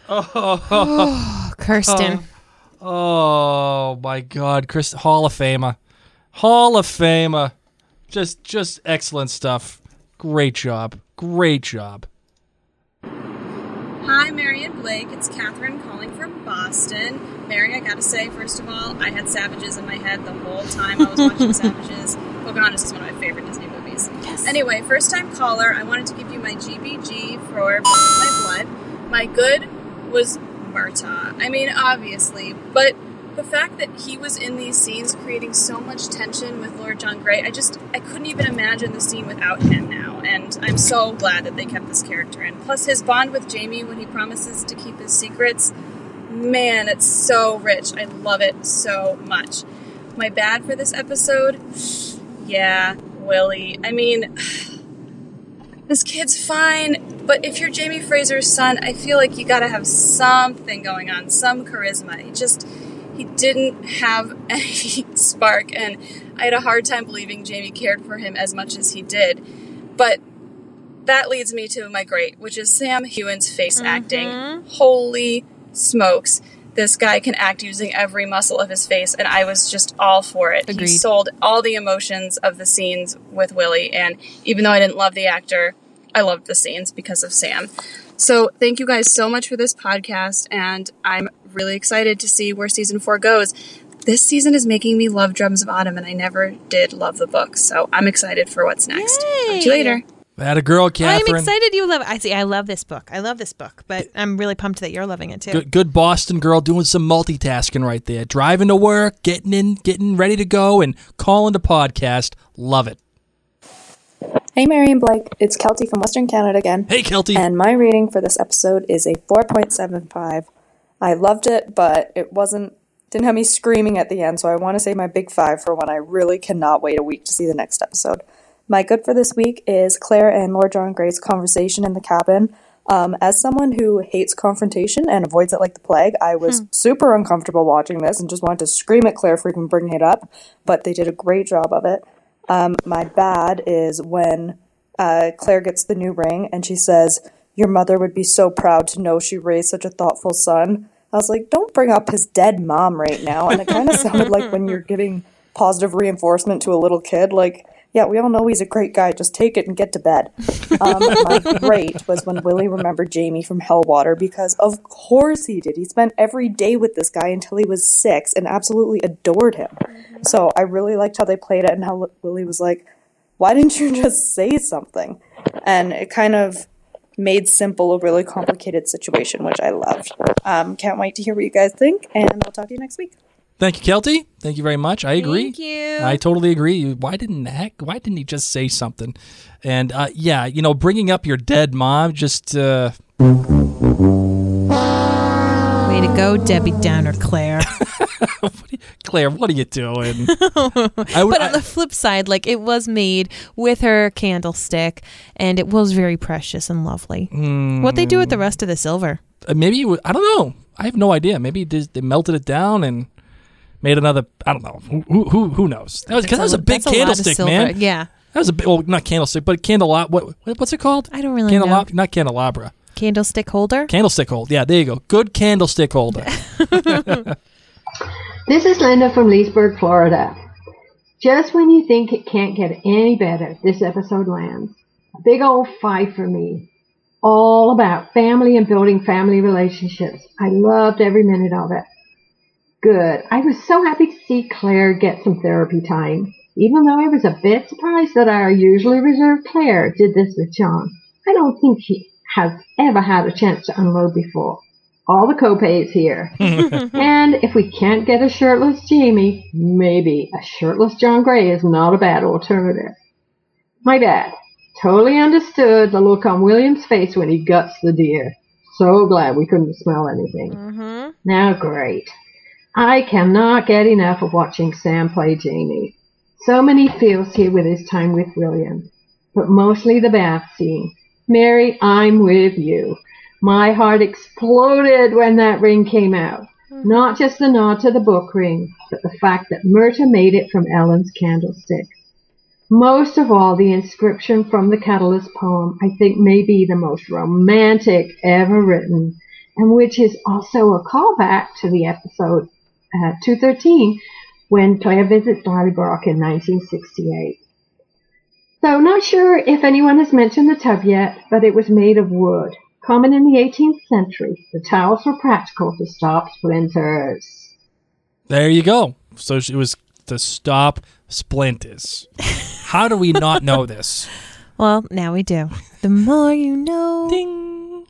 Kirsten. Oh my God, Chris, Hall of Famer, just excellent stuff. Great job. Hi, Mary and Blake. It's Catherine calling from Boston. Mary, I gotta say, first of all, I had Savages in my head the whole time I was watching Savages. Pocahontas is one of my favorite Disney movies. Yes. Anyway, first time caller, I wanted to give you my GBG for Blood of My Blood. My good was Murta. I mean, obviously, but the fact that he was in these scenes creating so much tension with Lord John Grey, I couldn't even imagine the scene without him now, and I'm so glad that they kept this character in. Plus his bond with Jamie when he promises to keep his secrets, man, it's so rich. I love it so much. My bad for this episode? Yeah, Willie. I mean, this kid's fine, but if you're Jamie Fraser's son, I feel like you gotta have something going on, some charisma. He didn't have any spark, and I had a hard time believing Jamie cared for him as much as he did. But that leads me to my great, which is Sam Heughan's face acting. Holy smokes. This guy can act using every muscle of his face, and I was just all for it. Agreed. He sold all the emotions of the scenes with Willie, and even though I didn't love the actor, I loved the scenes because of Sam. So thank you guys so much for this podcast, and I'm really excited to see where season 4 goes. This season is making me love Drums of Autumn, and I never did love the book, so I'm excited for what's next. Yay. Talk to you later. That a girl, Catherine. I'm excited you love it. I love this book, but I'm really pumped that you're loving it too. Good Boston girl doing some multitasking right there. Driving to work, getting ready to go, and calling the podcast. Love it. Hey, Mary and Blake. It's Kelty from Western Canada again. Hey, Kelty. And my rating for this episode is a 4.75. I loved it, but it didn't have me screaming at the end, so I want to say my big 5 for when I really cannot wait a week to see the next episode. My good for this week is Claire and Lord John Grey's conversation in the cabin. As someone who hates confrontation and avoids it like the plague, I was super uncomfortable watching this and just wanted to scream at Claire for even bringing it up, but they did a great job of it. My bad is when Claire gets the new ring and she says, "Your mother would be so proud to know she raised such a thoughtful son." I was like, don't bring up his dead mom right now. And it kind of sounded like when you're giving positive reinforcement to a little kid, like, yeah, we all know he's a great guy. Just take it and get to bed. My great was when Willie remembered Jamie from Hellwater, because of course he did. He spent every day with this guy until he was 6 and absolutely adored him. So I really liked how they played it and how Willie was like, why didn't you just say something? And it kind of made simple a really complicated situation, which I loved. Can't wait to hear what you guys think, and I'll talk to you next week. Thank you, Kelty. Thank you very much. I agree. Thank you. I totally agree. Why didn't he just say something? And yeah, bringing up your dead mom just to go, Debbie Downer, Claire. Claire, what are you doing? But on the flip side, like, it was made with her candlestick, and it was very precious and lovely. What they do with the rest of the silver? Maybe I don't know. I have no idea. Maybe they melted it down and made another. I don't know. Who knows? That was a big candlestick, man. Yeah, that was a big. Well, not candlestick, but candelabra. What's it called? I don't really know. Not candelabra. Candlestick holder. Candlestick holder. Yeah, there you go. Good candlestick holder. This is Linda from Leesburg, Florida. Just when you think it can't get any better, this episode lands. A big old 5 for me. All about family and building family relationships. I loved every minute of it. Good. I was so happy to see Claire get some therapy time. Even though I was a bit surprised that our usually reserved Claire did this with John. I don't think he has ever had a chance to unload before. All the copays here. And if we can't get a shirtless Jamie, maybe a shirtless John Gray is not a bad alternative. My bad. Totally understood the look on William's face when he guts the deer. So glad we couldn't smell anything. Now great. I cannot get enough of watching Sam play Jamie. So many feels here with his time with William. But mostly the bath scene. Mary, I'm with you. My heart exploded when that ring came out. Not just the nod to the book ring, but the fact that Myrta made it from Ellen's candlestick. Most of all, the inscription from the Catalyst poem, I think, may be the most romantic ever written, and which is also a callback to the episode 213, when Claire visits Lallybroch in 1968. So, not sure if anyone has mentioned the tub yet, but it was made of wood. Common in the 18th century, the towels were practical to stop splinters. There you go. So it was to stop splinters. How do we not know this? Well, now we do. The more you know. Ding.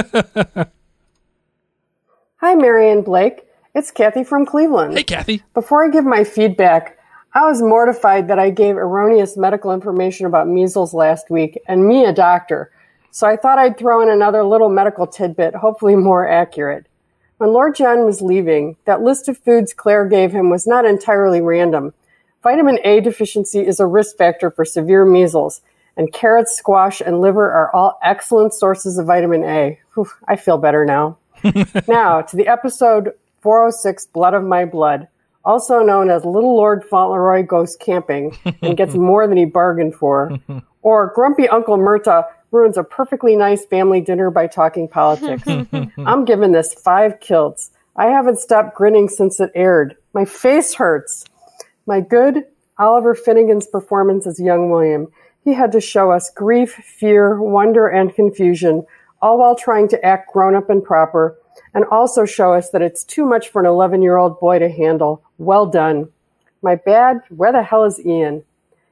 Hi, Mary and Blake. It's Kathy from Cleveland. Hey, Kathy. Before I give my feedback, I was mortified that I gave erroneous medical information about measles last week, and me a doctor. So I thought I'd throw in another little medical tidbit, hopefully more accurate. When Lord John was leaving, that list of foods Claire gave him was not entirely random. Vitamin A deficiency is a risk factor for severe measles, and carrots, squash, and liver are all excellent sources of vitamin A. Whew, I feel better now. Now, to the episode 406, Blood of My Blood, also known as Little Lord Fauntleroy Goes Camping and Gets More Than He Bargained For, or Grumpy Uncle Myrta ruins a perfectly nice family dinner by talking politics. I'm giving this 5 kilts. I haven't stopped grinning since it aired. My face hurts. My good Oliver Finnegan's performance as young William. He had to show us grief, fear, wonder, and confusion, all while trying to act grown-up and proper, and also show us that it's too much for an 11-year-old boy to handle. Well done. My bad, where the hell is Ian?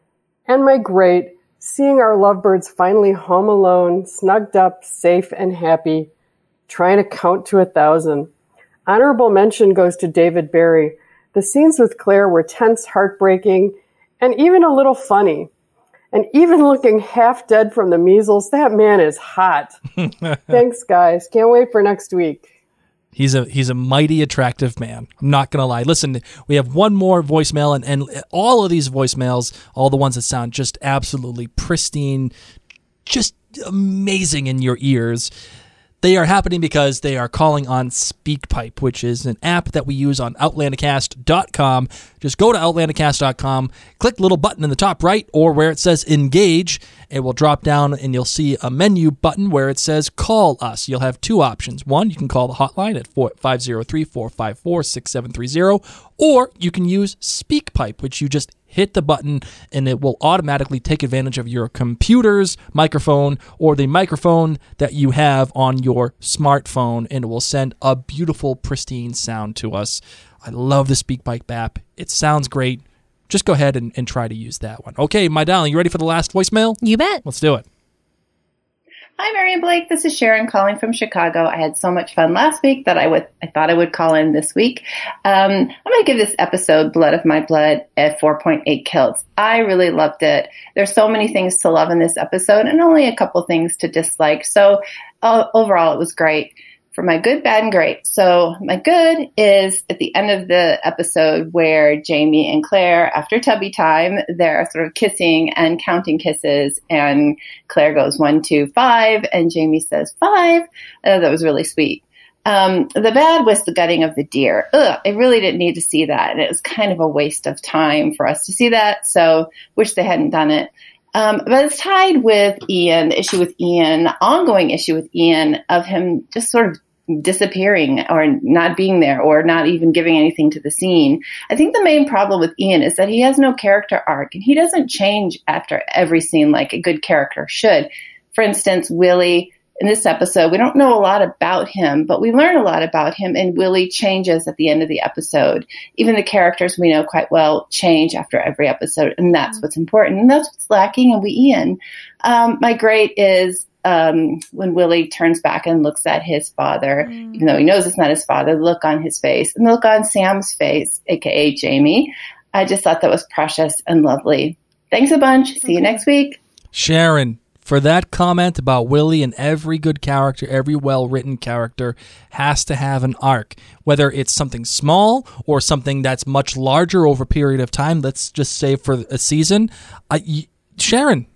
And my great, seeing our lovebirds finally home alone, snugged up, safe and happy, trying to count to 1,000. Honorable mention goes to David Barry. The scenes with Claire were tense, heartbreaking, and even a little funny. And even looking half dead from the measles, that man is hot. Thanks, guys. Can't wait for next week. He's a mighty attractive man. I'm not going to lie. Listen, we have one more voicemail, and all of these voicemails, all the ones that sound just absolutely pristine, just amazing in your ears, they are happening because they are calling on SpeakPipe, which is an app that we use on OutlanderCast.com. Just go to OutlanderCast.com, click the little button in the top right or where it says Engage. It will drop down and you'll see a menu button where it says Call Us. You'll have 2 options. One, you can call the hotline at 503-454-6730, or you can use SpeakPipe, which you just hit the button and it will automatically take advantage of your computer's microphone or the microphone that you have on your smartphone, and it will send a beautiful, pristine sound to us. I love the SpeakPipe app. It sounds great. Just go ahead and try to use that one. Okay, my darling, you ready for the last voicemail? You bet. Let's do it. Hi, Mary and Blake. This is Sharon calling from Chicago. I had so much fun last week that I thought I would call in this week. I'm going to give this episode, Blood of My Blood, at 4.8 kilts. I really loved it. There's so many things to love in this episode and only a couple things to dislike. So overall, it was great. for my good, bad, and great. So my good is at the end of the episode where Jamie and Claire, after tubby time, they're sort of kissing and counting kisses, and Claire goes 1, 2, 5, and Jamie says 5. That was really sweet. The bad was the gutting of the deer. I really didn't need to see that, and it was kind of a waste of time for us to see that, so wish they hadn't done it. But it's tied with Ian, the issue with Ian, ongoing issue with Ian of him just sort of disappearing or not being there or not even giving anything to the scene. I think the main problem with Ian is that he has no character arc, and he doesn't change after every scene like a good character should. For instance, Willie, in this episode, we don't know a lot about him, but we learn a lot about him, and Willie changes at the end of the episode. Even the characters we know quite well change after every episode, and that's what's important, and that's what's lacking in Ian. My great is when Willie turns back and looks at his father, even though he knows it's not his father, the look on his face, and the look on Sam's face, a.k.a. Jamie. I just thought that was precious and lovely. Thanks a bunch. See you next week. Sharon, for that comment about Willie, and every good character, every well-written character has to have an arc, whether it's something small or something that's much larger over a period of time. Let's just say for a season. Sharon.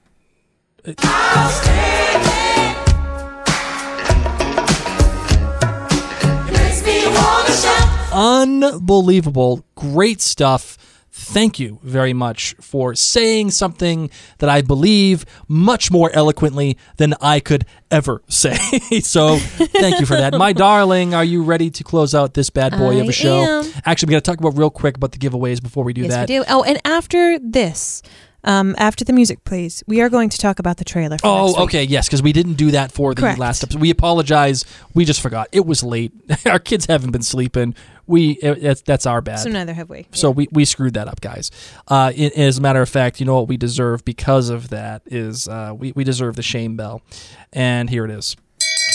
Unbelievable. Great stuff. Thank you very much for saying something that I believe much more eloquently than I could ever say. So thank you for that. My darling, are you ready to close out this bad boy of a show? Am. Actually, I'm going to talk about real quick about the giveaways before we do that. Yes, we do. Oh, and after this, after the music plays, we are going to talk about the trailer for next week. Okay, yes, because we didn't do that for the last episode. We apologize. We just forgot. It was late. Our kids haven't been sleeping. That's our bad. So neither have we. So we screwed that up, guys. As a matter of fact, you know what we deserve because of that is we deserve the shame bell. And here it is.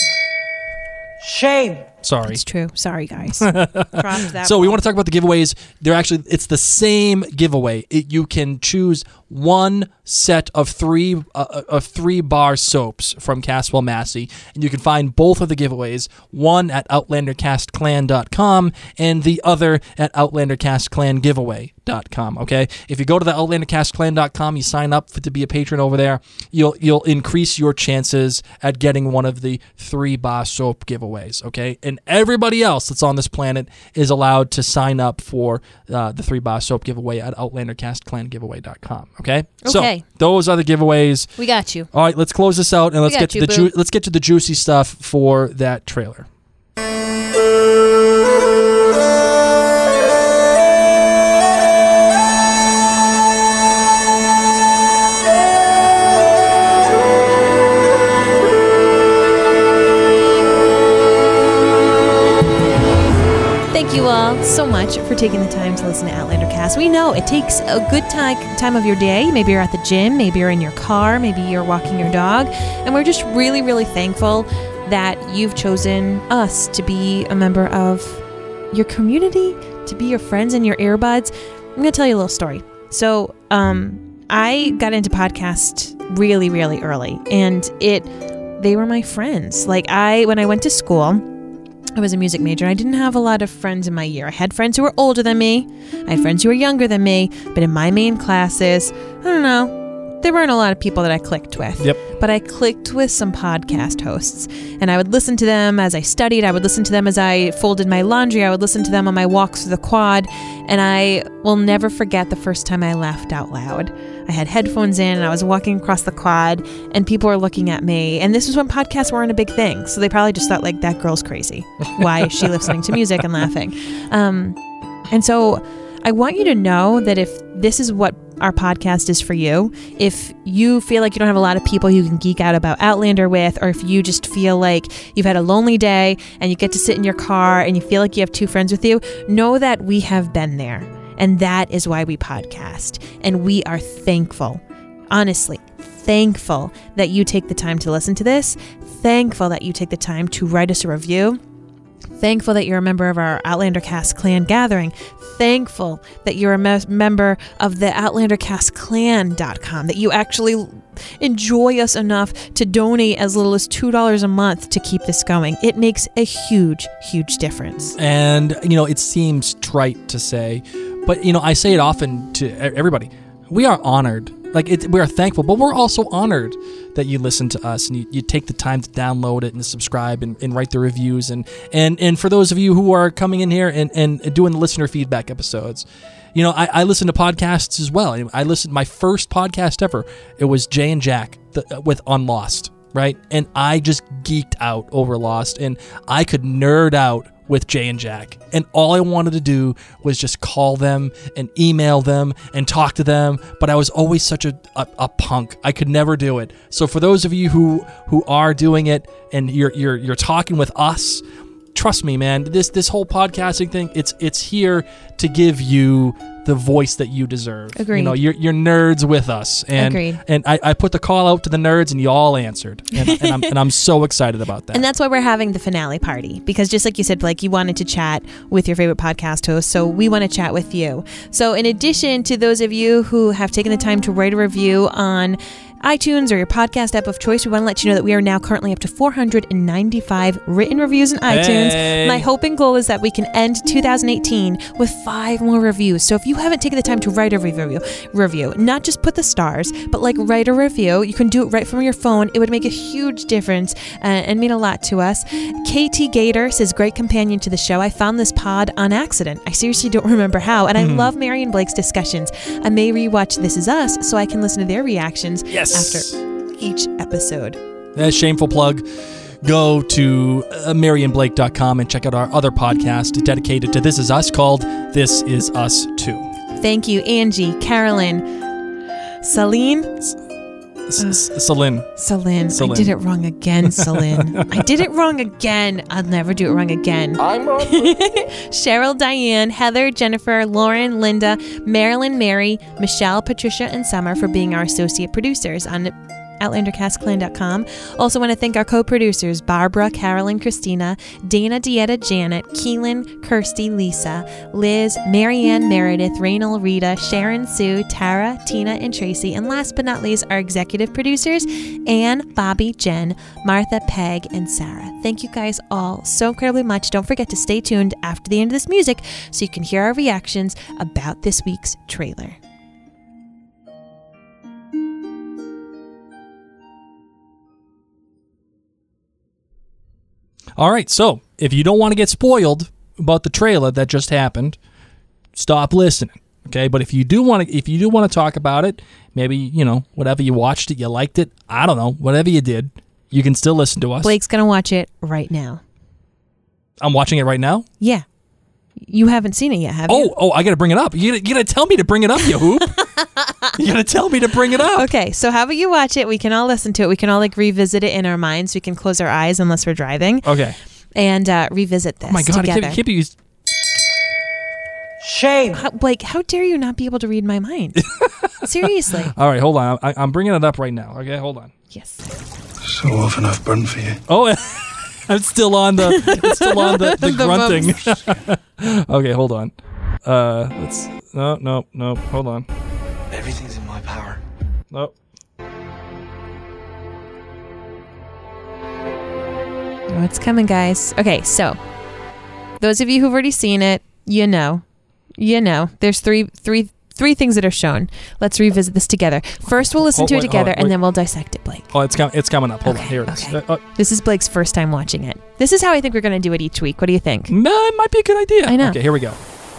Shame. Sorry. It's true. Sorry, guys. We want to talk about the giveaways. It's the same giveaway. You can choose one set of three bar soaps from Caswell Massey, and you can find both of the giveaways, one at OutlanderCastClan.com and the other at OutlanderCastClanGiveaway.com. Okay, if you go to the OutlanderCastClan.com, you sign up to be a patron over there, you'll increase your chances at getting one of the 3 bar soap giveaways. Okay, and everybody else that's on this planet is allowed to sign up for the 3 bar soap giveaway at OutlanderCastClanGiveaway.com. Okay? So those are the giveaways. We got you. All right, let's close this out and let's get to the juicy stuff for that trailer. Thank you all so much for taking the time to listen to Outlander Cast. We know it takes a good time of your day. Maybe you're at the gym, maybe you're in your car, maybe you're walking your dog, and we're just really, really thankful that you've chosen us to be a member of your community, to be your friends and your earbuds. I'm going to tell you a little story. So, I got into podcast really, really early, and they were my friends. Like when I went to school, I was a music major, and I didn't have a lot of friends in my year. I had friends who were older than me. I had friends who were younger than me. But in my main classes, I don't know, there weren't a lot of people that I clicked with. Yep. But I clicked with some podcast hosts. And I would listen to them as I studied. I would listen to them as I folded my laundry. I would listen to them on my walks through the quad. And I will never forget the first time I laughed out loud. I had headphones in and I was walking across the quad and people were looking at me. And this was when podcasts weren't a big thing. So they probably just thought, like, that girl's crazy. Why is she listening to music and laughing? And so I want you to know that if this is what our podcast is for you, if you feel like you don't have a lot of people you can geek out about Outlander with, or if you just feel like you've had a lonely day and you get to sit in your car and you feel like you have 2 friends with you, know that we have been there. And that is why we podcast. And we are thankful, honestly, thankful that you take the time to listen to this. Thankful that you take the time to write us a review. Thankful that you're a member of our Outlander Cast Clan gathering. Thankful that you're a member of the OutlanderCastClan.com, that you actually enjoy us enough to donate as little as $2 a month to keep this going. It makes a huge, huge difference. And, it seems trite to say, but, I say it often to everybody. We are honored. We are thankful, but we're also honored that you listen to us and you take the time to download it and subscribe and write the reviews. And for those of you who are coming in here and doing the listener feedback episodes, I listen to podcasts as well. I listened, my first podcast ever, it was Jay and Jack on Lost, right? And I just geeked out over Lost, and I could nerd out with Jay and Jack. And all I wanted to do was just call them and email them and talk to them, but I was always such a punk. I could never do it. So for those of you who are doing it and you're talking with us, trust me, man, this whole podcasting thing, it's here to give you the voice that you deserve. Agreed. You're nerds with us. And, Agreed. And I put the call out to the nerds and you all answered. And I'm so excited about that. And that's why we're having the finale party, because just like you said, Blake, you wanted to chat with your favorite podcast host, so we want to chat with you. So in addition to those of you who have taken the time to write a review on iTunes or your podcast app of choice, we want to let you know that we are now currently up to 495 written reviews in iTunes. Hey. My hope and goal is that we can end 2018 with 5 more reviews. So if you haven't taken the time to write a review, not just put the stars, but write a review, you can do it right from your phone. It would make a huge difference and mean a lot to us. KT Gator says, great companion to the show. I found this pod on accident. I seriously don't remember how. And I love Mary and Blake's discussions. I may rewatch This Is Us so I can listen to their reactions after each episode. That's a shameful plug. Go to maryandblake.com and check out our other podcast dedicated to This Is Us called This Is Us Too. Thank you, Angie, Carolyn, Celine. Celine. I did it wrong again, Celine. I did it wrong again. I'll never do it wrong again. I'm wrong. Cheryl, Diane, Heather, Jennifer, Lauren, Linda, Marilyn, Mary, Michelle, Patricia, and Summer for being our associate producers on OutlanderCastClan.com. Also want to thank our co-producers, Barbara, Carolyn, Christina, Dana, Dieta, Janet, Keelan, Kirsty, Lisa, Liz, Marianne, Meredith, Raynal, Rita, Sharon, Sue, Tara, Tina, and Tracy. And last but not least, our executive producers, Anne, Bobby, Jen, Martha, Peg, and Sarah. Thank you guys all so incredibly much. Don't forget to stay tuned after the end of this music so you can hear our reactions about this week's trailer. All right, so if you don't want to get spoiled about the trailer that just happened, stop listening. Okay, but if you do want to talk about it, maybe whatever you watched it, you liked it, I don't know, whatever you did, you can still listen to us. Blake's gonna watch it right now. I'm watching it right now. Yeah, you haven't seen it yet, have you? Oh, I got to bring it up. You got to tell me to bring it up, you hoop. You got to tell me to bring it up. Okay, so how about you watch it? We can all listen to it. We can all revisit it in our minds. We can close our eyes unless we're driving. Okay. And revisit this. Oh my God! together. I can't be. Shame. Blake, how dare you not be able to read my mind? Seriously. All right, hold on. I'm bringing it up right now. Okay, hold on. Yes. So often I've burned for you. Oh, I'm still on the grunting. Okay, hold on. Let's. No. Hold on. Everything's in my power. Nope. Oh, it's coming, guys. Okay, so those of you who've already seen it, you know. There's three things that are shown. Let's revisit this together. First, we'll listen to it together, and then we'll dissect it, Blake. Oh, it's coming up. Hold on. Here it is. This is Blake's first time watching it. This is how I think we're going to do it each week. What do you think? No, it might be a good idea. I know. Okay, here we go.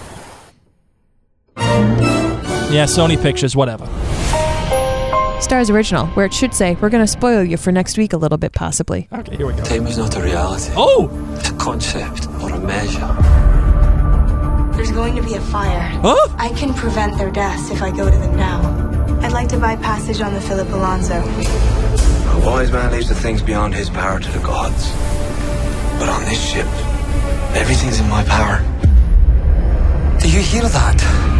Yeah, Sony Pictures, whatever. Stars Original, where it should say, we're going to spoil you for next week a little bit, possibly. Okay, here we go. Time is not a reality. Oh! It's a concept or a measure. There's going to be a fire. Huh? I can prevent their deaths if I go to them now. I'd like to buy passage on the Philip Alonso. A wise man leaves the things beyond his power to the gods. But on this ship, everything's in my power. Do you hear that?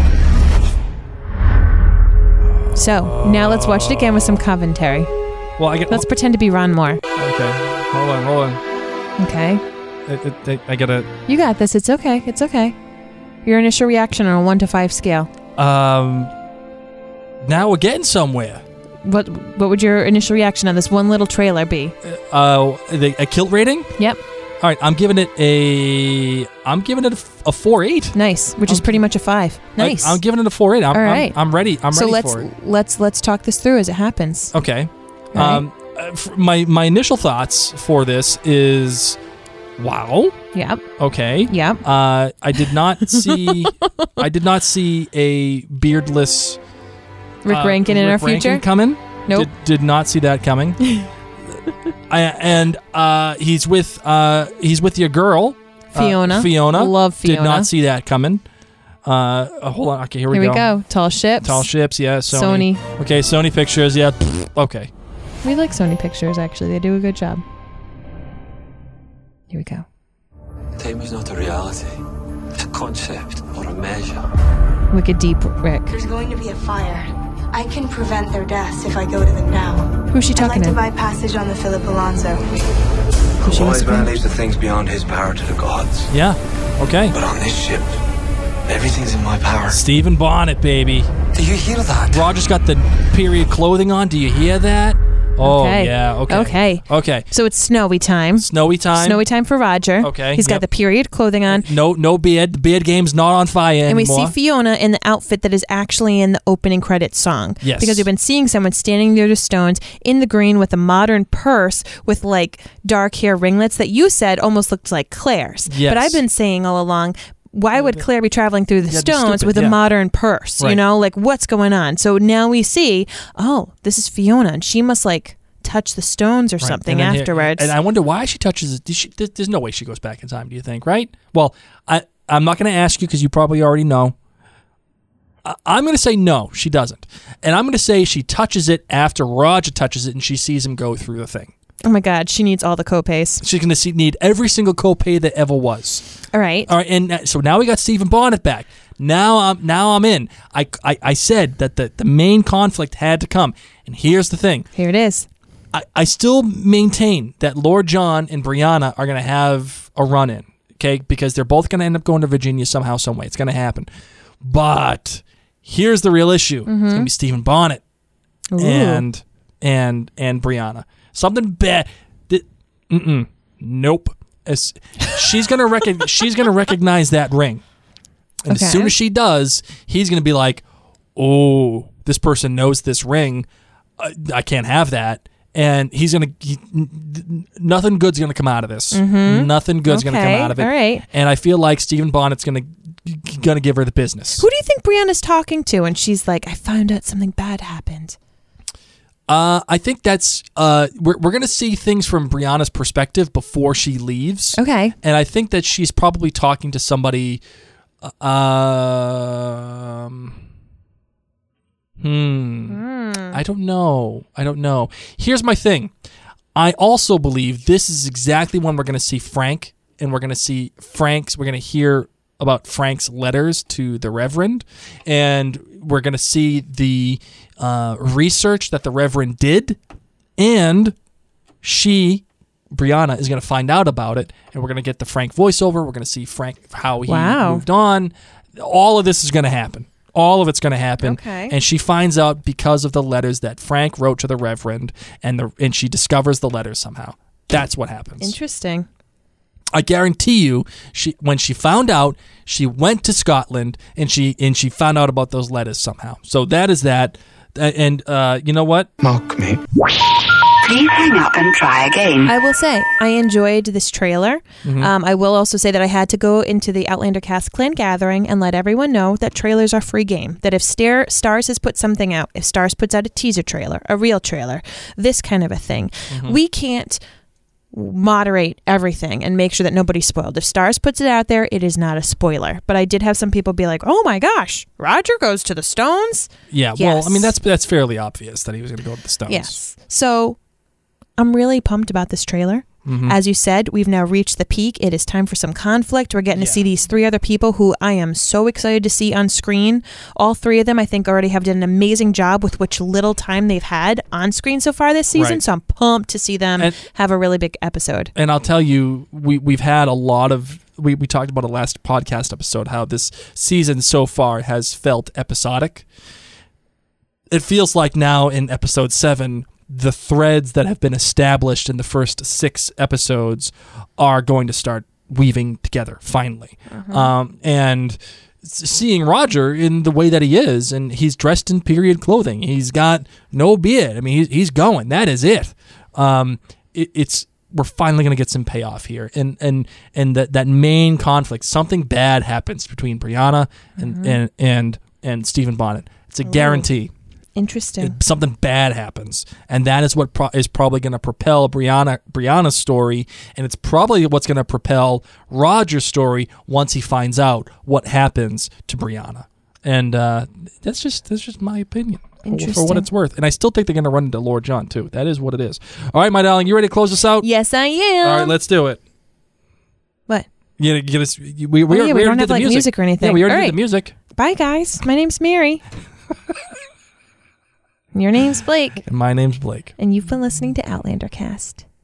So, now let's watch it again with some commentary. Well, let's pretend to be Ron Moore. Okay, hold on. Okay. I gotta. You got this. It's okay. Your initial reaction on a 1 to 5 scale. Now we're getting somewhere. What would your initial reaction on this one little trailer be? A kilt rating? Yep. All right, I'm giving it a 4.8. Nice, which is pretty much a 5. Nice. I'm giving it a 4.8. All right. I'm ready. I'm so ready for it. let's talk this through as it happens. Okay. All My initial thoughts for this is, wow. Yep. Okay. Yep. I did not see a beardless Rick Rankin in our future Rankin coming. Nope. Did not see that coming. He's with your girl Fiona. Fiona. Love Fiona. Did not see that coming. Hold on. Okay, here we go. Tall ships. Yeah. Sony. Okay, Sony Pictures. Yeah. Okay. We like Sony Pictures, actually. They do a good job. Here we go. Time is not a reality, a concept or a measure. Wicked deep, Rick. There's going to be a fire. I can prevent their deaths if I go to them now. Who's she talking I'd to? like to buy passage on the Philip Alonso. A wise man leaves the things beyond his power to the gods. Yeah. Okay. But on this ship, everything's in my power. Stephen Bonnet, baby. Do you hear that? Roger's got the period clothing on. Do you hear that? Oh, Okay. yeah. Okay. Okay. So it's snowy time. Snowy time. Snowy time for Roger. Okay, He's got yep. the period clothing on. No beard. The beard game's not on fire And anymore. we see Fiona in the outfit that is actually in the opening credits song. Yes. Because we've been seeing someone standing near the stones in the green with a modern purse with like dark hair ringlets that you said almost looked like Claire's. Yes. But I've been saying all along, why would Claire be traveling through the Yeah, it'd be stones stupid, with yeah. a modern purse? Right. You know, like what's going on? So now we see, oh, this is Fiona and she must like touch the stones or Right. something And then afterwards. and I wonder why she touches it. There's no way she goes back in time, do you think, right? Well, I'm not going to ask you because you probably already know. I'm going to say no, she doesn't. And I'm going to say she touches it after Roger touches it and she sees him go through the thing. Oh my God, she needs all the copays. She's going to need every single copay that ever was. All right. All right, and so now we got Stephen Bonnet back. Now I'm in. I said that the main conflict had to come. And here's the thing. Here it is. I still maintain that Lord John and Brianna are going to have a run-in, okay? Because they're both going to end up going to Virginia somehow, some way. It's going to happen. But here's the real issue. It's going to be Stephen Bonnet and Brianna. Something bad. Nope. She's going to recognize that ring. And as soon as she does, he's going to be like, "Oh, this person knows this ring. I can't have that." And he's nothing good's gonna come out of this. Nothing good's gonna come out of it. All right. And I feel like Stephen Bonnet's gonna give her the business. Who do you think Brianna's talking to? And she's like, I found out something bad happened. I think that's we're gonna see things from Brianna's perspective before she leaves. Okay. And I think that she's probably talking to somebody. I don't know. Here's my thing. I also believe this is exactly when we're going to see Frank, and we're going to see Frank's. We're going to hear about Frank's letters to the Reverend, and we're going to see the research that the Reverend did, and Brianna is going to find out about it, and we're going to get the Frank voiceover. We're going to see Frank, how he moved on. All of this is going to happen. All of it's going to happen. Okay. And she finds out because of the letters that Frank wrote to the Reverend, and she discovers the letters somehow. That's what happens. Interesting. I guarantee you, when she found out, she went to Scotland and she found out about those letters somehow. So that is that. And you know what? Mock me. Please hang up and try again. I will say, I enjoyed this trailer. I will also say that I had to go into the Outlander Cast Clan gathering and let everyone know that trailers are free game. That if Stars has put something out, if Stars puts out a teaser trailer, a real trailer, this kind of a thing, we can't moderate everything and make sure that nobody's spoiled. If Stars puts it out there, it is not a spoiler. But I did have some people be like, oh my gosh, Roger goes to the Stones? Yeah, Yes. well, I mean, that's fairly obvious that he was going to go to the Stones. Yes. So I'm really pumped about this trailer. As you said, we've now reached the peak. It is time for some conflict. We're getting to see these three other people who I am so excited to see on screen. All three of them, I think, already have done an amazing job with which little time they've had on screen so far this season. Right. So I'm pumped to see them have a really big episode. And I'll tell you, we've had a lot of... We talked about it last podcast episode, how this season so far has felt episodic. it feels like now in episode 7, the threads that have been established in the first 6 episodes are going to start weaving together finally. And seeing Roger in the way that he is, and he's dressed in period clothing. He's got no beard. I mean, he's going. That is it. We're finally going to get some payoff here, and that main conflict. Something bad happens between Brianna and Stephen Bonnet. It's a guarantee. Interesting. Something bad happens, and that is what is probably going to propel Brianna's story, and it's probably what's going to propel Roger's story once he finds out what happens to Brianna. And that's just my opinion for what it's worth. And I still think they're going to run into Lord John too. That is what it is. All right, my darling, you ready to close this out? Yes, I am. All right, let's do it. What? We don't have like music or anything. Yeah, we already All did right. the music. Bye, guys. My name's Mary. Your name's Blake. And my name's Blake. And you've been listening to Outlander Cast.